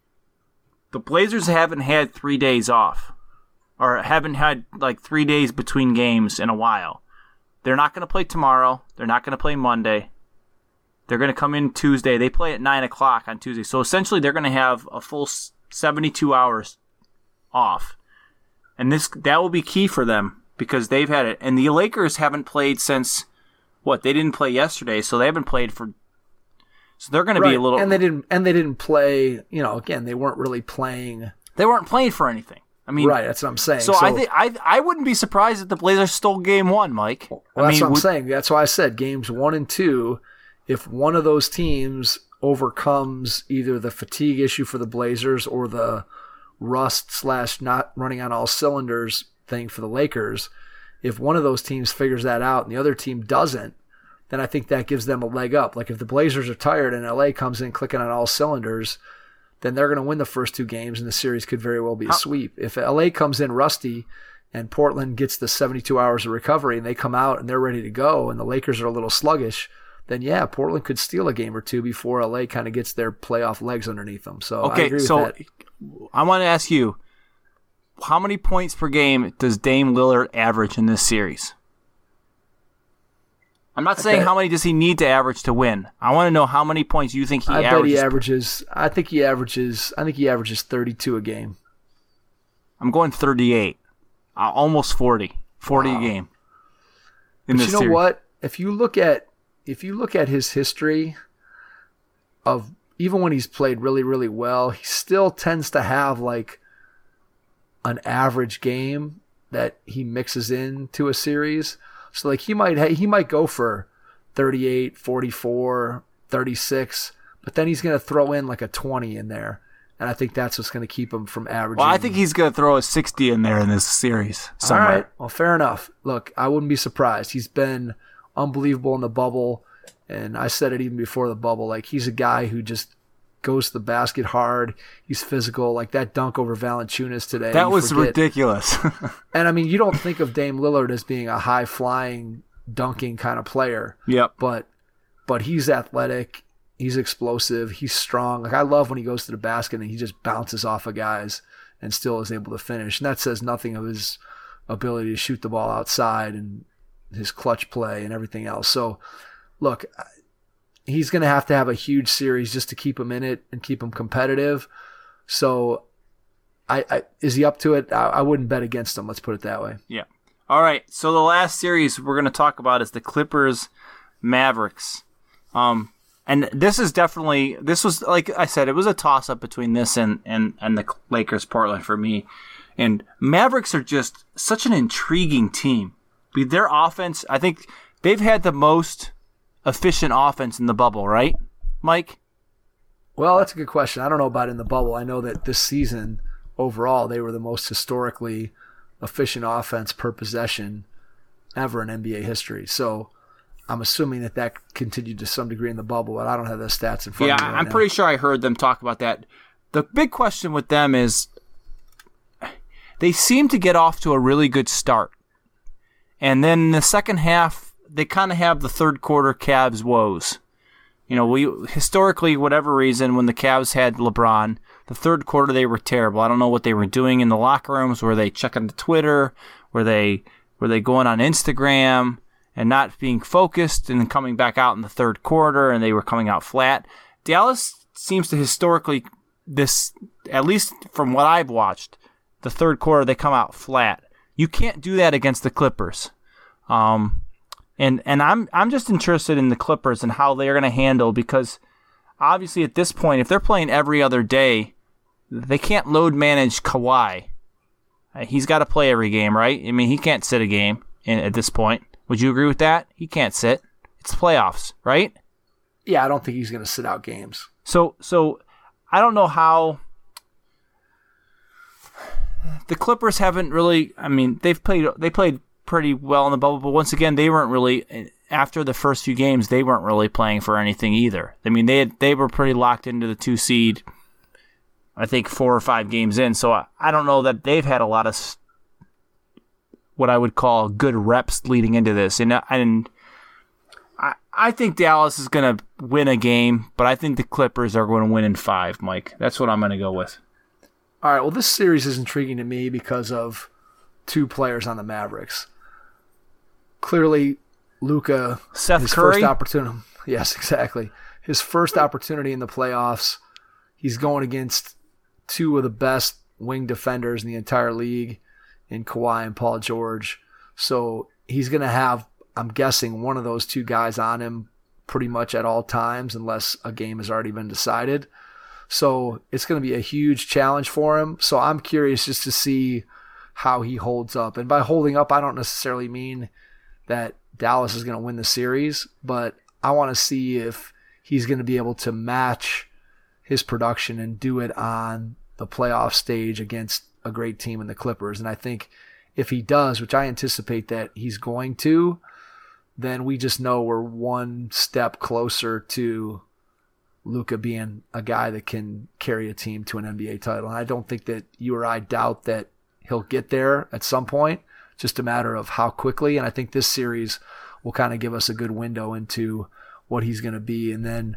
The Blazers haven't had three days off, or haven't had like three days between games in a while. They're not going to play tomorrow. They're not going to play Monday. They're going to come in Tuesday. They play at nine o'clock on Tuesday. So essentially they're going to have a full seventy-two hours off. And this that will be key for them because they've had it. And the Lakers haven't played since, what, they didn't play yesterday, so they haven't played for... So they're going to be a little, and they didn't, and they didn't play. You know, again, they weren't really playing. They weren't playing for anything. I mean, right? That's what I'm saying. So, so I think I I wouldn't be surprised if the Blazers stole Game One, Mike. Well, I that's mean, what I'm would, saying. That's why I said games one and two. If one of those teams overcomes either the fatigue issue for the Blazers or the rust slash not running on all cylinders thing for the Lakers, if one of those teams figures that out and the other team doesn't, then I think that gives them a leg up. Like if the Blazers are tired and L A comes in clicking on all cylinders, then they're going to win the first two games and the series could very well be a sweep. If L A comes in rusty and Portland gets the seventy-two hours of recovery and they come out and they're ready to go and the Lakers are a little sluggish, then yeah, Portland could steal a game or two before L A kind of gets their playoff legs underneath them. So okay, I agree with so that. I want to ask you, how many points per game does Dame Lillard average in this series? I'm not saying bet, how many does he need to average to win. I want to know how many points you think he I averages. bet he averages. I think he averages. I think he averages thirty-two a game. I'm going thirty-eight, uh, almost forty, forty wow. a game. In but this you know series. what? If you look at if you look at his history of even when he's played really really well, he still tends to have like an average game that he mixes into a series. So like he might he might go for thirty-eight, forty-four, thirty-six, but then he's going to throw in like a twenty in there. And I think that's what's going to keep him from averaging. Well, I think he's going to throw a sixty in there in this series somewhere. All right. Well, fair enough. Look, I wouldn't be surprised. He's been unbelievable in the bubble, and I said it even before the bubble. Like he's a guy who just goes to the basket hard. He's physical. Like that dunk over Valanciunas today. That was forget. ridiculous. And I mean, you don't think of Dame Lillard as being a high-flying, dunking kind of player. Yep. But but he's athletic. He's explosive. He's strong. Like I love when he goes to the basket and he just bounces off of guys and still is able to finish. And that says nothing of his ability to shoot the ball outside and his clutch play and everything else. So, look, he's going to have to have a huge series just to keep him in it and keep him competitive. So, I, I is he up to it? I, I wouldn't bet against him. Let's put it that way. Yeah. All right. So the last series we're going to talk about is the Clippers Mavericks. Um, and this is definitely this was like I said, it was a toss up between this and and and the Lakers Portland for me. And Mavericks are just such an intriguing team. Their offense, I think they've had the most efficient offense in the bubble, right, Mike? Well, that's a good question. I don't know about in the bubble. I know that this season, overall, they were the most historically efficient offense per possession ever in N B A history. So I'm assuming that that continued to some degree in the bubble, but I don't have the stats in front yeah, of me right I'm now. pretty sure I heard them talk about that. the big question with them is they seem to get off to a really good start. And then in the second half, they kind of have the third quarter Cavs woes. You know, we historically, whatever reason, when the Cavs had LeBron, the third quarter they were terrible. I don't know what they were doing in the locker rooms. Were they checking the Twitter? Were they were they going on Instagram and not being focused and then coming back out in the third quarter and they were coming out flat? Dallas seems to historically, this at least from what I've watched, the third quarter they come out flat. You can't do that against the Clippers. Um, and and I'm I'm just interested in the Clippers and how they're going to handle, because obviously at this point, if they're playing every other day, they can't load manage Kawhi. Uh, he's got to play every game, right? I mean, he can't sit a game in, at this point. Would you agree with that? He can't sit. It's playoffs, right? Yeah, I don't think he's going to sit out games. So so I don't know how the Clippers haven't really, I mean, they've played they played pretty well in the bubble, but once again, they weren't really, after the first few games, they weren't really playing for anything either. I mean, they had, they were pretty locked into the two seed, I think four or five games in, so I, I don't know that they've had a lot of what I would call good reps leading into this. And, and I, I think Dallas is going to win a game, but I think the Clippers are going to win in five, Mike. That's what I'm going to go with. All right, well, this series is intriguing to me because of two players on the Mavericks. Clearly, Luka, Seth his Curry? first opportunity. Yes, exactly. His first opportunity in the playoffs. He's going against two of the best wing defenders in the entire league in Kawhi and Paul George. So he's going to have, I'm guessing, one of those two guys on him pretty much at all times unless a game has already been decided. So it's going to be a huge challenge for him. So I'm curious just to see how he holds up. And by holding up, I don't necessarily mean that Dallas is going to win the series, but I want to see if he's going to be able to match his production and do it on the playoff stage against a great team in the Clippers. And I think if he does, which I anticipate that he's going to, then we just know we're one step closer to Luka being a guy that can carry a team to an N B A title. And I don't think that you or I doubt that he'll get there at some point, just a matter of how quickly. And I think this series will kind of give us a good window into what he's going to be. And then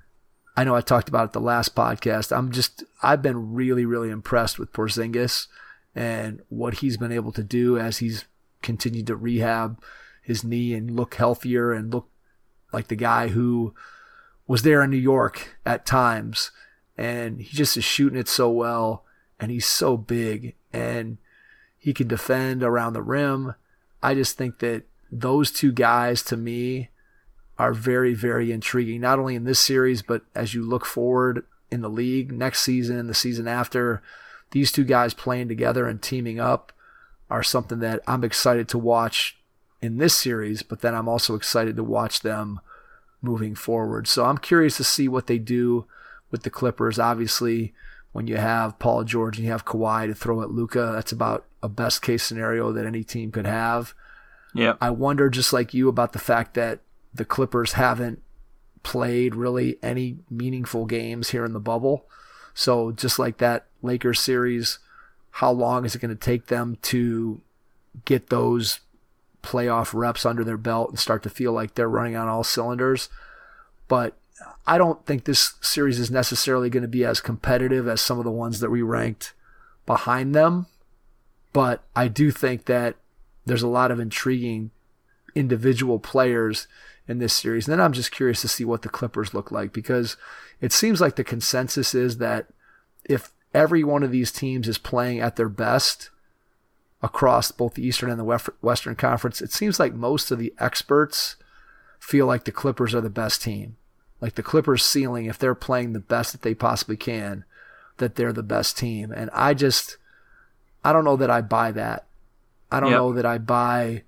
I know I talked about it the last podcast. I'm just, I've been really, really impressed with Porzingis and what he's been able to do as he's continued to rehab his knee and look healthier and look like the guy who was there in New York at times. And he just is shooting it so well, and he's so big, and he can defend around the rim. I just think that those two guys, to me, are very, very intriguing, not only in this series, but as you look forward in the league next season, the season after. These two guys playing together and teaming up are something that I'm excited to watch in this series, but then I'm also excited to watch them moving forward. So I'm curious to see what they do with the Clippers. Obviously, when you have Paul George and you have Kawhi to throw at Luka, that's about a best case scenario that any team could have. Yeah. I wonder, just like you, about the fact that the Clippers haven't played really any meaningful games here in the bubble. So just like that Lakers series, how long is it going to take them to get those playoff reps under their belt and start to feel like they're running on all cylinders? But I don't think this series is necessarily going to be as competitive as some of the ones that we ranked behind them. But I do think that there's a lot of intriguing individual players in this series. And then I'm just curious to see what the Clippers look like, because it seems like the consensus is that if every one of these teams is playing at their best across both the Eastern and the Western Conference, it seems like most of the experts feel like the Clippers are the best team. Like the Clippers ceiling, if they're playing the best that they possibly can, that they're the best team. And I just, I don't know that I buy that. I don't Yep. know that I buy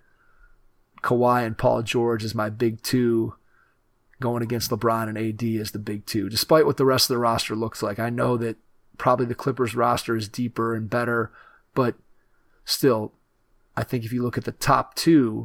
Kawhi and Paul George as my big two going against LeBron and A D as the big two, despite what the rest of the roster looks like. I know that probably the Clippers roster is deeper and better, but still, I think if you look at the top two,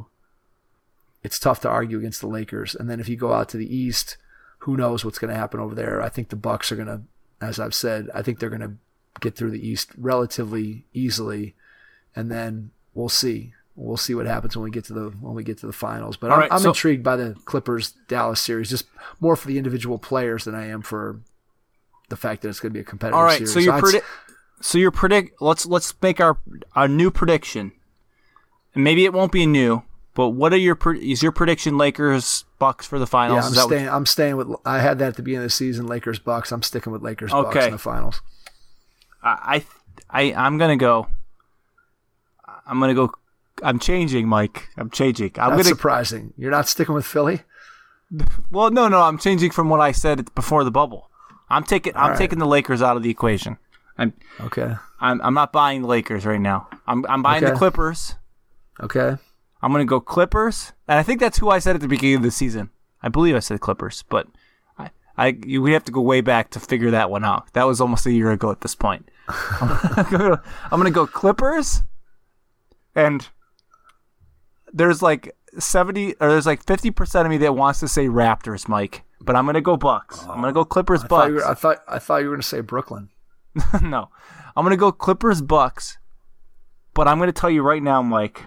it's tough to argue against the Lakers. And then if you go out to the East, who knows what's going to happen over there. I think the Bucks are going to as I've said, I think they're going to get through the East relatively easily, and then we'll see. We'll see what happens when we get to the when we get to the finals. But I'm, right, I'm so, intrigued by the Clippers Dallas series, just more for the individual players than I am for the fact that it's going to be a competitive all right, series. so you're so predi- so you're predict. Let's let's make our our new prediction. And maybe it won't be new, but what are your is your prediction? Lakers Bucks for the finals? Yeah, I'm is that staying. what, I'm staying with. I had that at the beginning of the season. Lakers Bucks. I'm sticking with Lakers Bucks Okay. in the finals. I I I'm gonna go. I'm gonna go. I'm changing, Mike. I'm changing. I'm That's gonna. surprising. You're not sticking with Philly? Well, no, no. I'm changing from what I said before the bubble. I'm taking. I'm right. taking the Lakers out of the equation. I'm. Okay. I'm. I'm not buying the Lakers right now. I'm. I'm buying Okay. the Clippers. Okay. I'm gonna go Clippers, and I think that's who I said at the beginning of the season. I believe I said Clippers, but I. I. You, we have to go way back to figure that one out. That was almost a year ago at this point. I'm gonna, I'm gonna go Clippers, and there's like seventy or there's like fifty percent of me that wants to say Raptors, Mike, but I'm gonna go Bucks. I'm gonna go Clippers I thought, Bucks. you were, I thought I thought you were going to say Brooklyn. No, I'm gonna go Clippers Bucks, but I'm gonna tell you right now, Mike.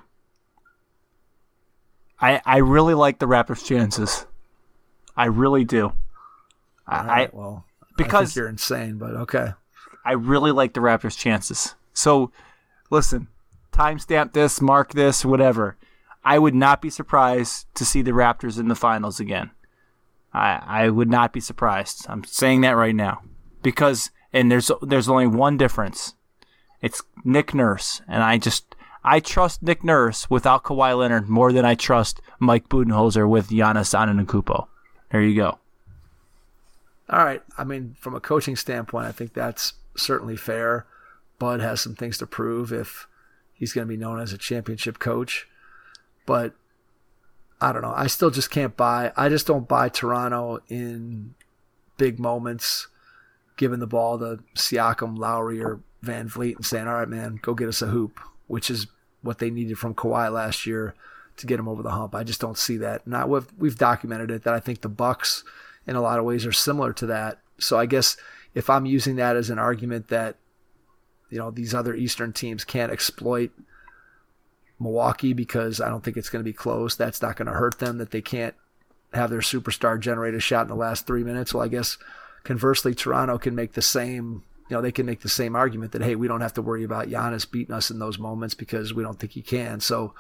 I I really like the Raptors' chances. I really do. I, All right, I well, because I think you're insane, but okay. I really like the Raptors' chances. So, listen, timestamp this, mark this, whatever. I would not be surprised to see the Raptors in the finals again. I I would not be surprised. I'm saying that right now. Because, and there's there's only one difference. It's Nick Nurse. And I just, I trust Nick Nurse without Kawhi Leonard more than I trust Mike Budenholzer with Giannis Antetokounmpo. There you go. All right. I mean, from a coaching standpoint, I think that's certainly fair. Bud has some things to prove if he's going to be known as a championship coach. But I don't know. I still just can't buy. I just don't buy Toronto in big moments, giving the ball to Siakam, Lowry, or Van Vliet and saying, all right, man, go get us a hoop, which is what they needed from Kawhi last year to get him over the hump. I just don't see that. Now, we've, we've documented it that I think the Bucks in a lot of ways are similar to that. So I guess if I'm using that as an argument that, you know, these other Eastern teams can't exploit Milwaukee because I don't think it's going to be close, that's not going to hurt them, that they can't have their superstar generate a shot in the last three minutes. Well, I guess conversely, Toronto can make the same, you know, they can make the same argument that, hey, we don't have to worry about Giannis beating us in those moments because we don't think he can. So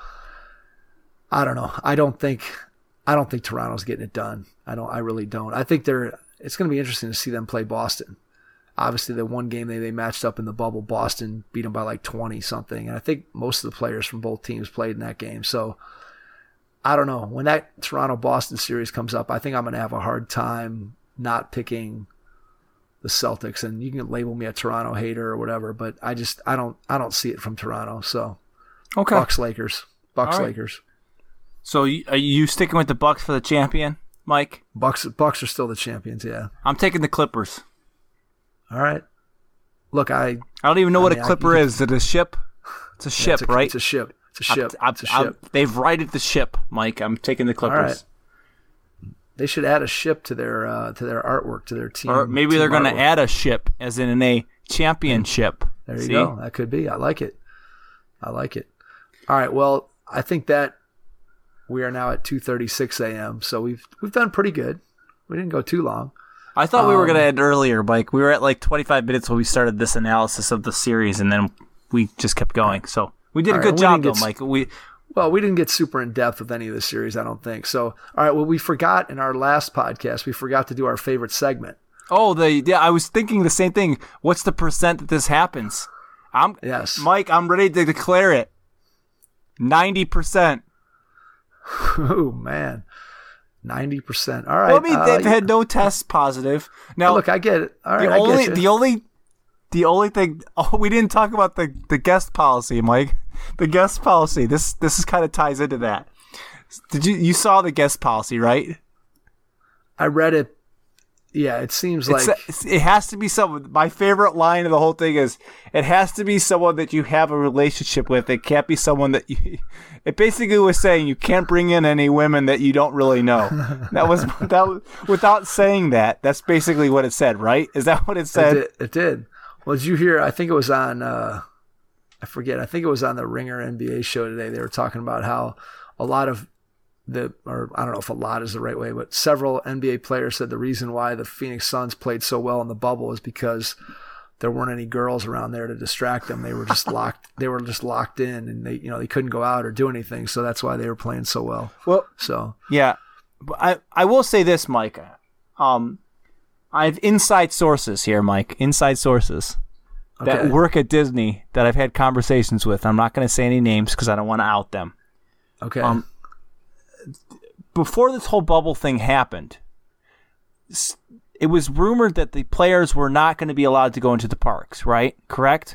I don't know. I don't think, I don't think Toronto's getting it done. I don't, I really don't. I think they're, it's going to be interesting to see them play Boston. Obviously, the one game they, they matched up in the bubble, Boston beat them by like twenty something. And I think most of the players from both teams played in that game. So I don't know. When that Toronto-Boston series comes up, I think I'm going to have a hard time not picking the Celtics. And you can label me a Toronto hater or whatever, but I just, I don't, I don't see it from Toronto. So Okay. Bucks, Lakers, Bucks, All right. Lakers. So you- are you sticking with the Bucks for the champion, Mike? Bucks, Bucks are still the champions. Yeah. I'm taking the Clippers. All right. Look, I, I don't even know I what mean, a I- Clipper you is. Is it a ship? It's a ship, it's a, right? It's a ship. It's a I'm- ship. I'm- it's a I'm- ship. They've righted the ship, Mike. I'm taking the Clippers. right. They should add a ship to their uh, to their artwork, to their team. Or maybe team they're going to artwork. add a ship, as in, in a championship. There you See? go. That could be. I like it. I like it. All right. Well, I think that we are now at two thirty-six a.m. So we've we've done pretty good. We didn't go too long. I thought we were Um, going to end earlier, Mike. We were at like twenty-five minutes when we started this analysis of the series, and then we just kept going. So we did All a right, good we job, didn't though, get s- Mike. We Well, we didn't get super in depth with any of the series, I don't think. So, all right. Well, we forgot in our last podcast, we forgot to do our favorite segment. oh, the yeah. I was thinking the same thing. What's the percent that this happens? I'm Yes. Mike. I'm ready to declare it. Ninety percent. Oh man, ninety percent. All right. Well, I mean, uh, they've had no tests positive. Now, look, I get it. All right. the I only, get you. the only, the only thing. Oh, we didn't talk about the, the guest policy, Mike. The guest policy. This this is kind of ties into that. Did you you saw the guest policy, right? I read it. yeah, it seems It's like a- it has to be someone. My favorite line of the whole thing is, it has to be someone that you have a relationship with. It can't be someone that you. It basically was saying you can't bring in any women that you don't really know. That was that was, without saying that. That's basically what it said, right? Is that what it said? It did. It did. Well, did you hear? I think it was on. Uh, I forget. I think it was on the Ringer N B A show today. They were talking about how a lot of the, or I don't know if a lot is the right way, but several N B A players said the reason why the Phoenix Suns played so well in the bubble is because there weren't any girls around there to distract them. They were just locked. They were just locked in, and they, you know, they couldn't go out or do anything. So that's why they were playing so well. Well, so yeah, I I will say this, Mike. Um, I have inside sources here, Mike. Inside sources that Okay. work at Disney that I've had conversations with. I'm not going to say any names because I don't want to out them. okay, Um, before this whole bubble thing happened, s- it was rumored that the players were not going to be allowed to go into the parks, right? Correct?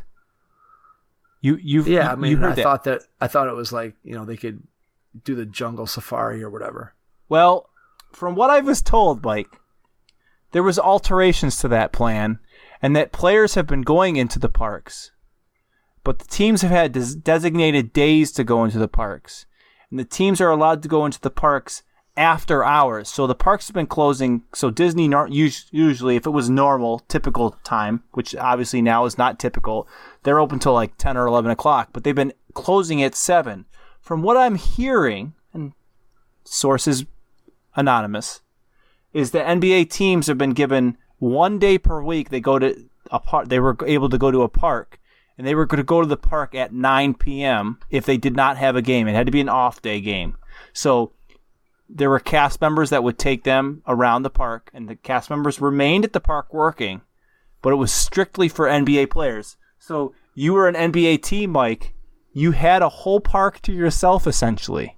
You you yeah. I you mean, heard I that. thought that I thought it was like, you know, they could do the jungle safari or whatever. Well, from what I was told, Mike, there was alterations to that plan, and that players have been going into the parks, but the teams have had des- designated days to go into the parks, and the teams are allowed to go into the parks after hours. So the parks have been closing. So Disney nor- us- usually, if it was normal, typical time, which obviously now is not typical, they're open till like ten or eleven o'clock, but they've been closing at seven. From what I'm hearing, and sources anonymous, is that N B A teams have been given one day per week. They go to a park. They were able to go to a park, and they were going to go to the park at nine p.m. if they did not have a game. It had to be an off day game. So there were cast members that would take them around the park, and the cast members remained at the park working, but it was strictly for N B A players. So you were an N B A team, Mike. You had a whole park to yourself, essentially.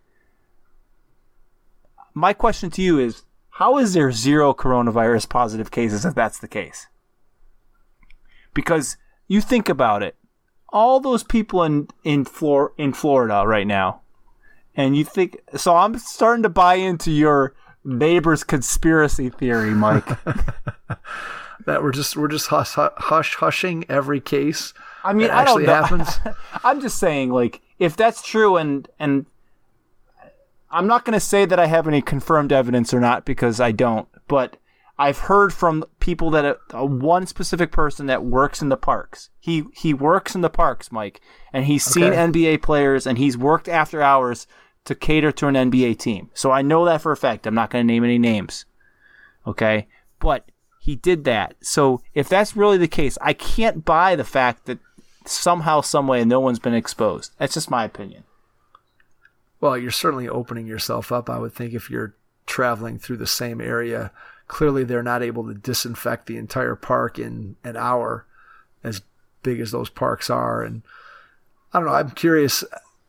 My question to you is, how is there zero coronavirus positive cases if that's the case? Because you think about it, all those people in in, Flor- in Florida right now, and you think, so I'm starting to buy into your neighbor's conspiracy theory, Mike. That we're just we're just hush hush hushing every case. I mean, that I don't actually know. happens. I'm just saying, like, if that's true, and and I'm not going to say that I have any confirmed evidence or not because I don't, but I've heard from people that uh, one specific person that works in the parks. He he works in the parks, Mike, and he's seen Okay. N B A players, and he's worked after hours to cater to an N B A team. So I know that for a fact. I'm not going to name any names, okay? But he did that. So if that's really the case, I can't buy the fact that somehow, some way, no one's been exposed. That's just my opinion. Well, you're certainly opening yourself up, I would think, if you're traveling through the same area. Clearly, they're not able to disinfect the entire park in an hour, as big as those parks are. And I don't know. I'm curious.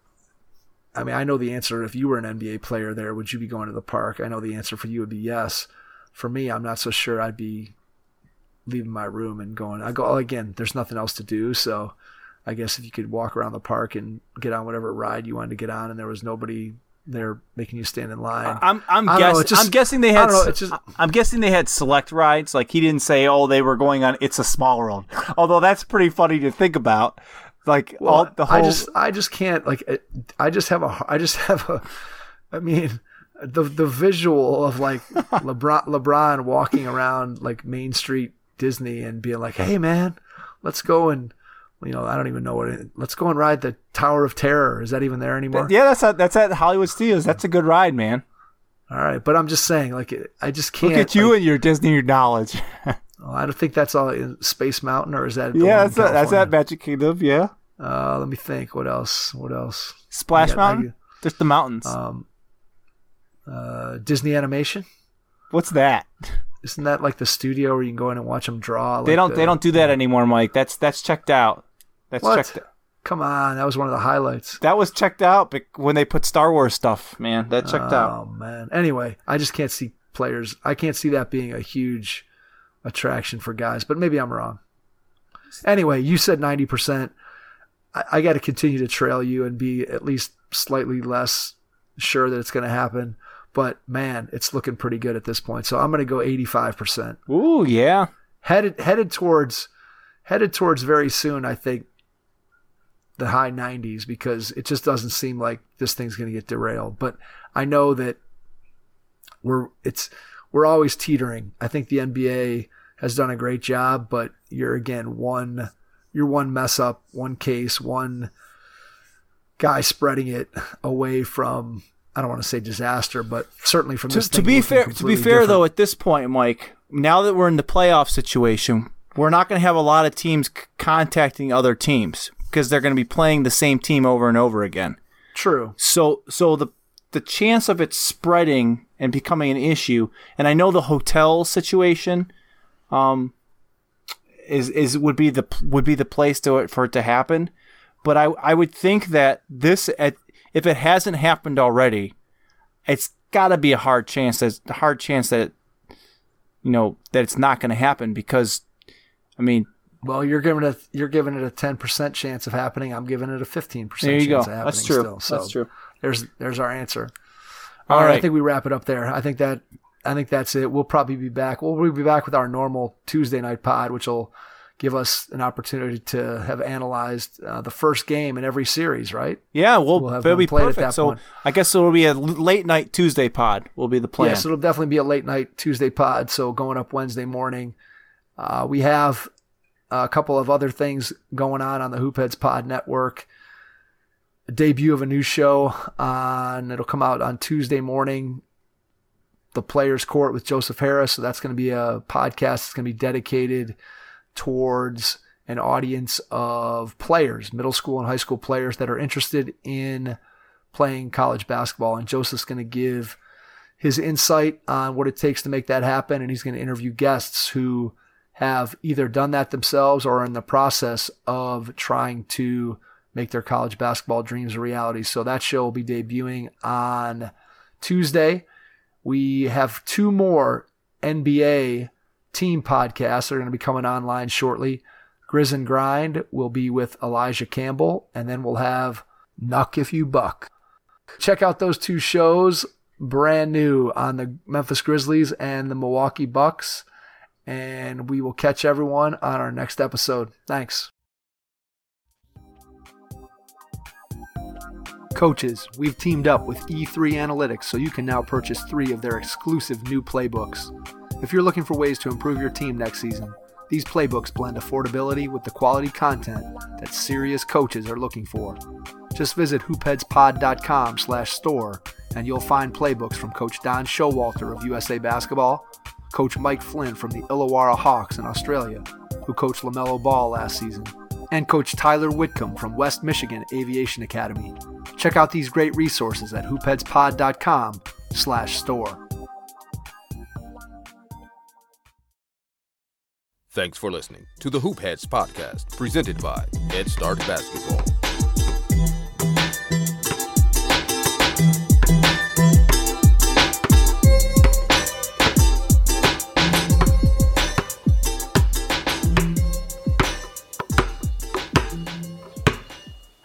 I mean, I know the answer. If you were an N B A player there, would you be going to the park? I know the answer for you would be yes. For me, I'm not so sure I'd be leaving my room and going. I go, again, there's nothing else to do, so I guess if you could walk around the park and get on whatever ride you wanted to get on, and there was nobody there making you stand in line. I'm I'm I don't know, guessing. it just- I'm guessing they I had. don't know, it just- I'm guessing they had select rides. Like he didn't say, "Oh, they were going on It's a Small World." Although that's pretty funny to think about. Like Well, all the whole. I just I just can't like it- I just have a I just have a I mean the the visual of like LeBron LeBron walking around like Main Street Disney and being like, "Hey man, let's go and you know, I don't even know what it, let's go and ride the Tower of Terror." Is that even there anymore? yeah, that's at, that's at Hollywood Studios. That's a good ride, man. All right, but I'm just saying like I just can't Look at you like, and your Disney knowledge. oh, I don't think that's all in Space Mountain, or is that the yeah, one in that's that, that's at California? Magic Kingdom. Yeah, Uh, let me think. What else? What else? Splash Yeah, Mountain. maybe- There's the mountains. Um, uh, Disney Animation. What's that? Isn't that like the studio where you can go in and watch them draw? They like don't. the- They don't do that anymore, Mike. That's that's checked out. That's What? checked. Come on, that was one of the highlights. That was checked out bec- when they put Star Wars stuff. Man, that checked oh, out. man. Anyway, I just can't see players. I can't see that being a huge attraction for guys, but maybe I'm wrong. Anyway, you said ninety percent. I, I got to continue to trail you and be at least slightly less sure that it's going to happen. but man, it's looking pretty good at this point. So I'm going to go eighty-five percent. Ooh, yeah. Headed headed towards headed towards very soon, I think, the high nineties, because it just doesn't seem like this thing's going to get derailed. But I know that we're it's we're always teetering. I think the N B A has done a great job, but you're again one you're one mess up, one case, one guy spreading it away from, I don't want to say disaster, but certainly from this to, thing to be fair. To be fair, different. though, at this point, Mike, now that we're in the playoff situation, we're not going to have a lot of teams c- contacting other teams because they're going to be playing the same team over and over again. True. So, so the the chance of it spreading and becoming an issue, and I know the hotel situation, um, is is would be the would be the place to it for it to happen. But I I would think that this, if it hasn't happened already, it's got to be a hard chance. There's a hard chance that, you know, that it's not going to happen because, I mean. Well, you're giving it you're giving it a ten percent chance of happening. I'm giving it a fifteen percent there you chance go. of happening. That's true. Still. So that's true. There's there's our answer. All, All right, right. I think we wrap it up there. I think that I think that's it. We'll probably be back. We'll be back with our normal Tuesday night pod, which will give us an opportunity to have analyzed uh, the first game in every series, right? Yeah, we'll, we'll have it'll be played perfect. at that so point. I guess it'll be a late night Tuesday pod. Will be the plan. Yes, it'll definitely be a late night Tuesday pod. So going up Wednesday morning, uh, we have a couple of other things going on on the Hoopheads Pod Network. A debut of a new show on it'll come out on Tuesday morning. The Players Court with Joseph Harris. So that's going to be a podcast that's going to be dedicated towards an audience of players, middle school and high school players that are interested in playing college basketball. And Joseph's going to give his insight on what it takes to make that happen. And he's going to interview guests who have either done that themselves or are in the process of trying to make their college basketball dreams a reality. So that show will be debuting on Tuesday. We have two more N B A team podcasts that are going to be coming online shortly. Grizz and Grind will be with Elijah Campbell, and then we'll have Knuck If You Buck. Check out those two shows, brand new on the Memphis Grizzlies and the Milwaukee Bucks, and we will catch everyone on our next episode. Thanks. Coaches, we've teamed up with E three Analytics so you can now purchase three of their exclusive new playbooks. If you're looking for ways to improve your team next season, these playbooks blend affordability with the quality content that serious coaches are looking for. Just visit hoopheadspod.com slash store and you'll find playbooks from Coach Don Showalter of U S A Basketball, Coach Mike Flynn from the Illawarra Hawks in Australia, who coached LaMelo Ball last season, and Coach Tyler Whitcomb from West Michigan Aviation Academy. Check out these great resources at hoopheadspod.com slash store. Thanks for listening to the Hoop Heads podcast, presented by Head Start Basketball.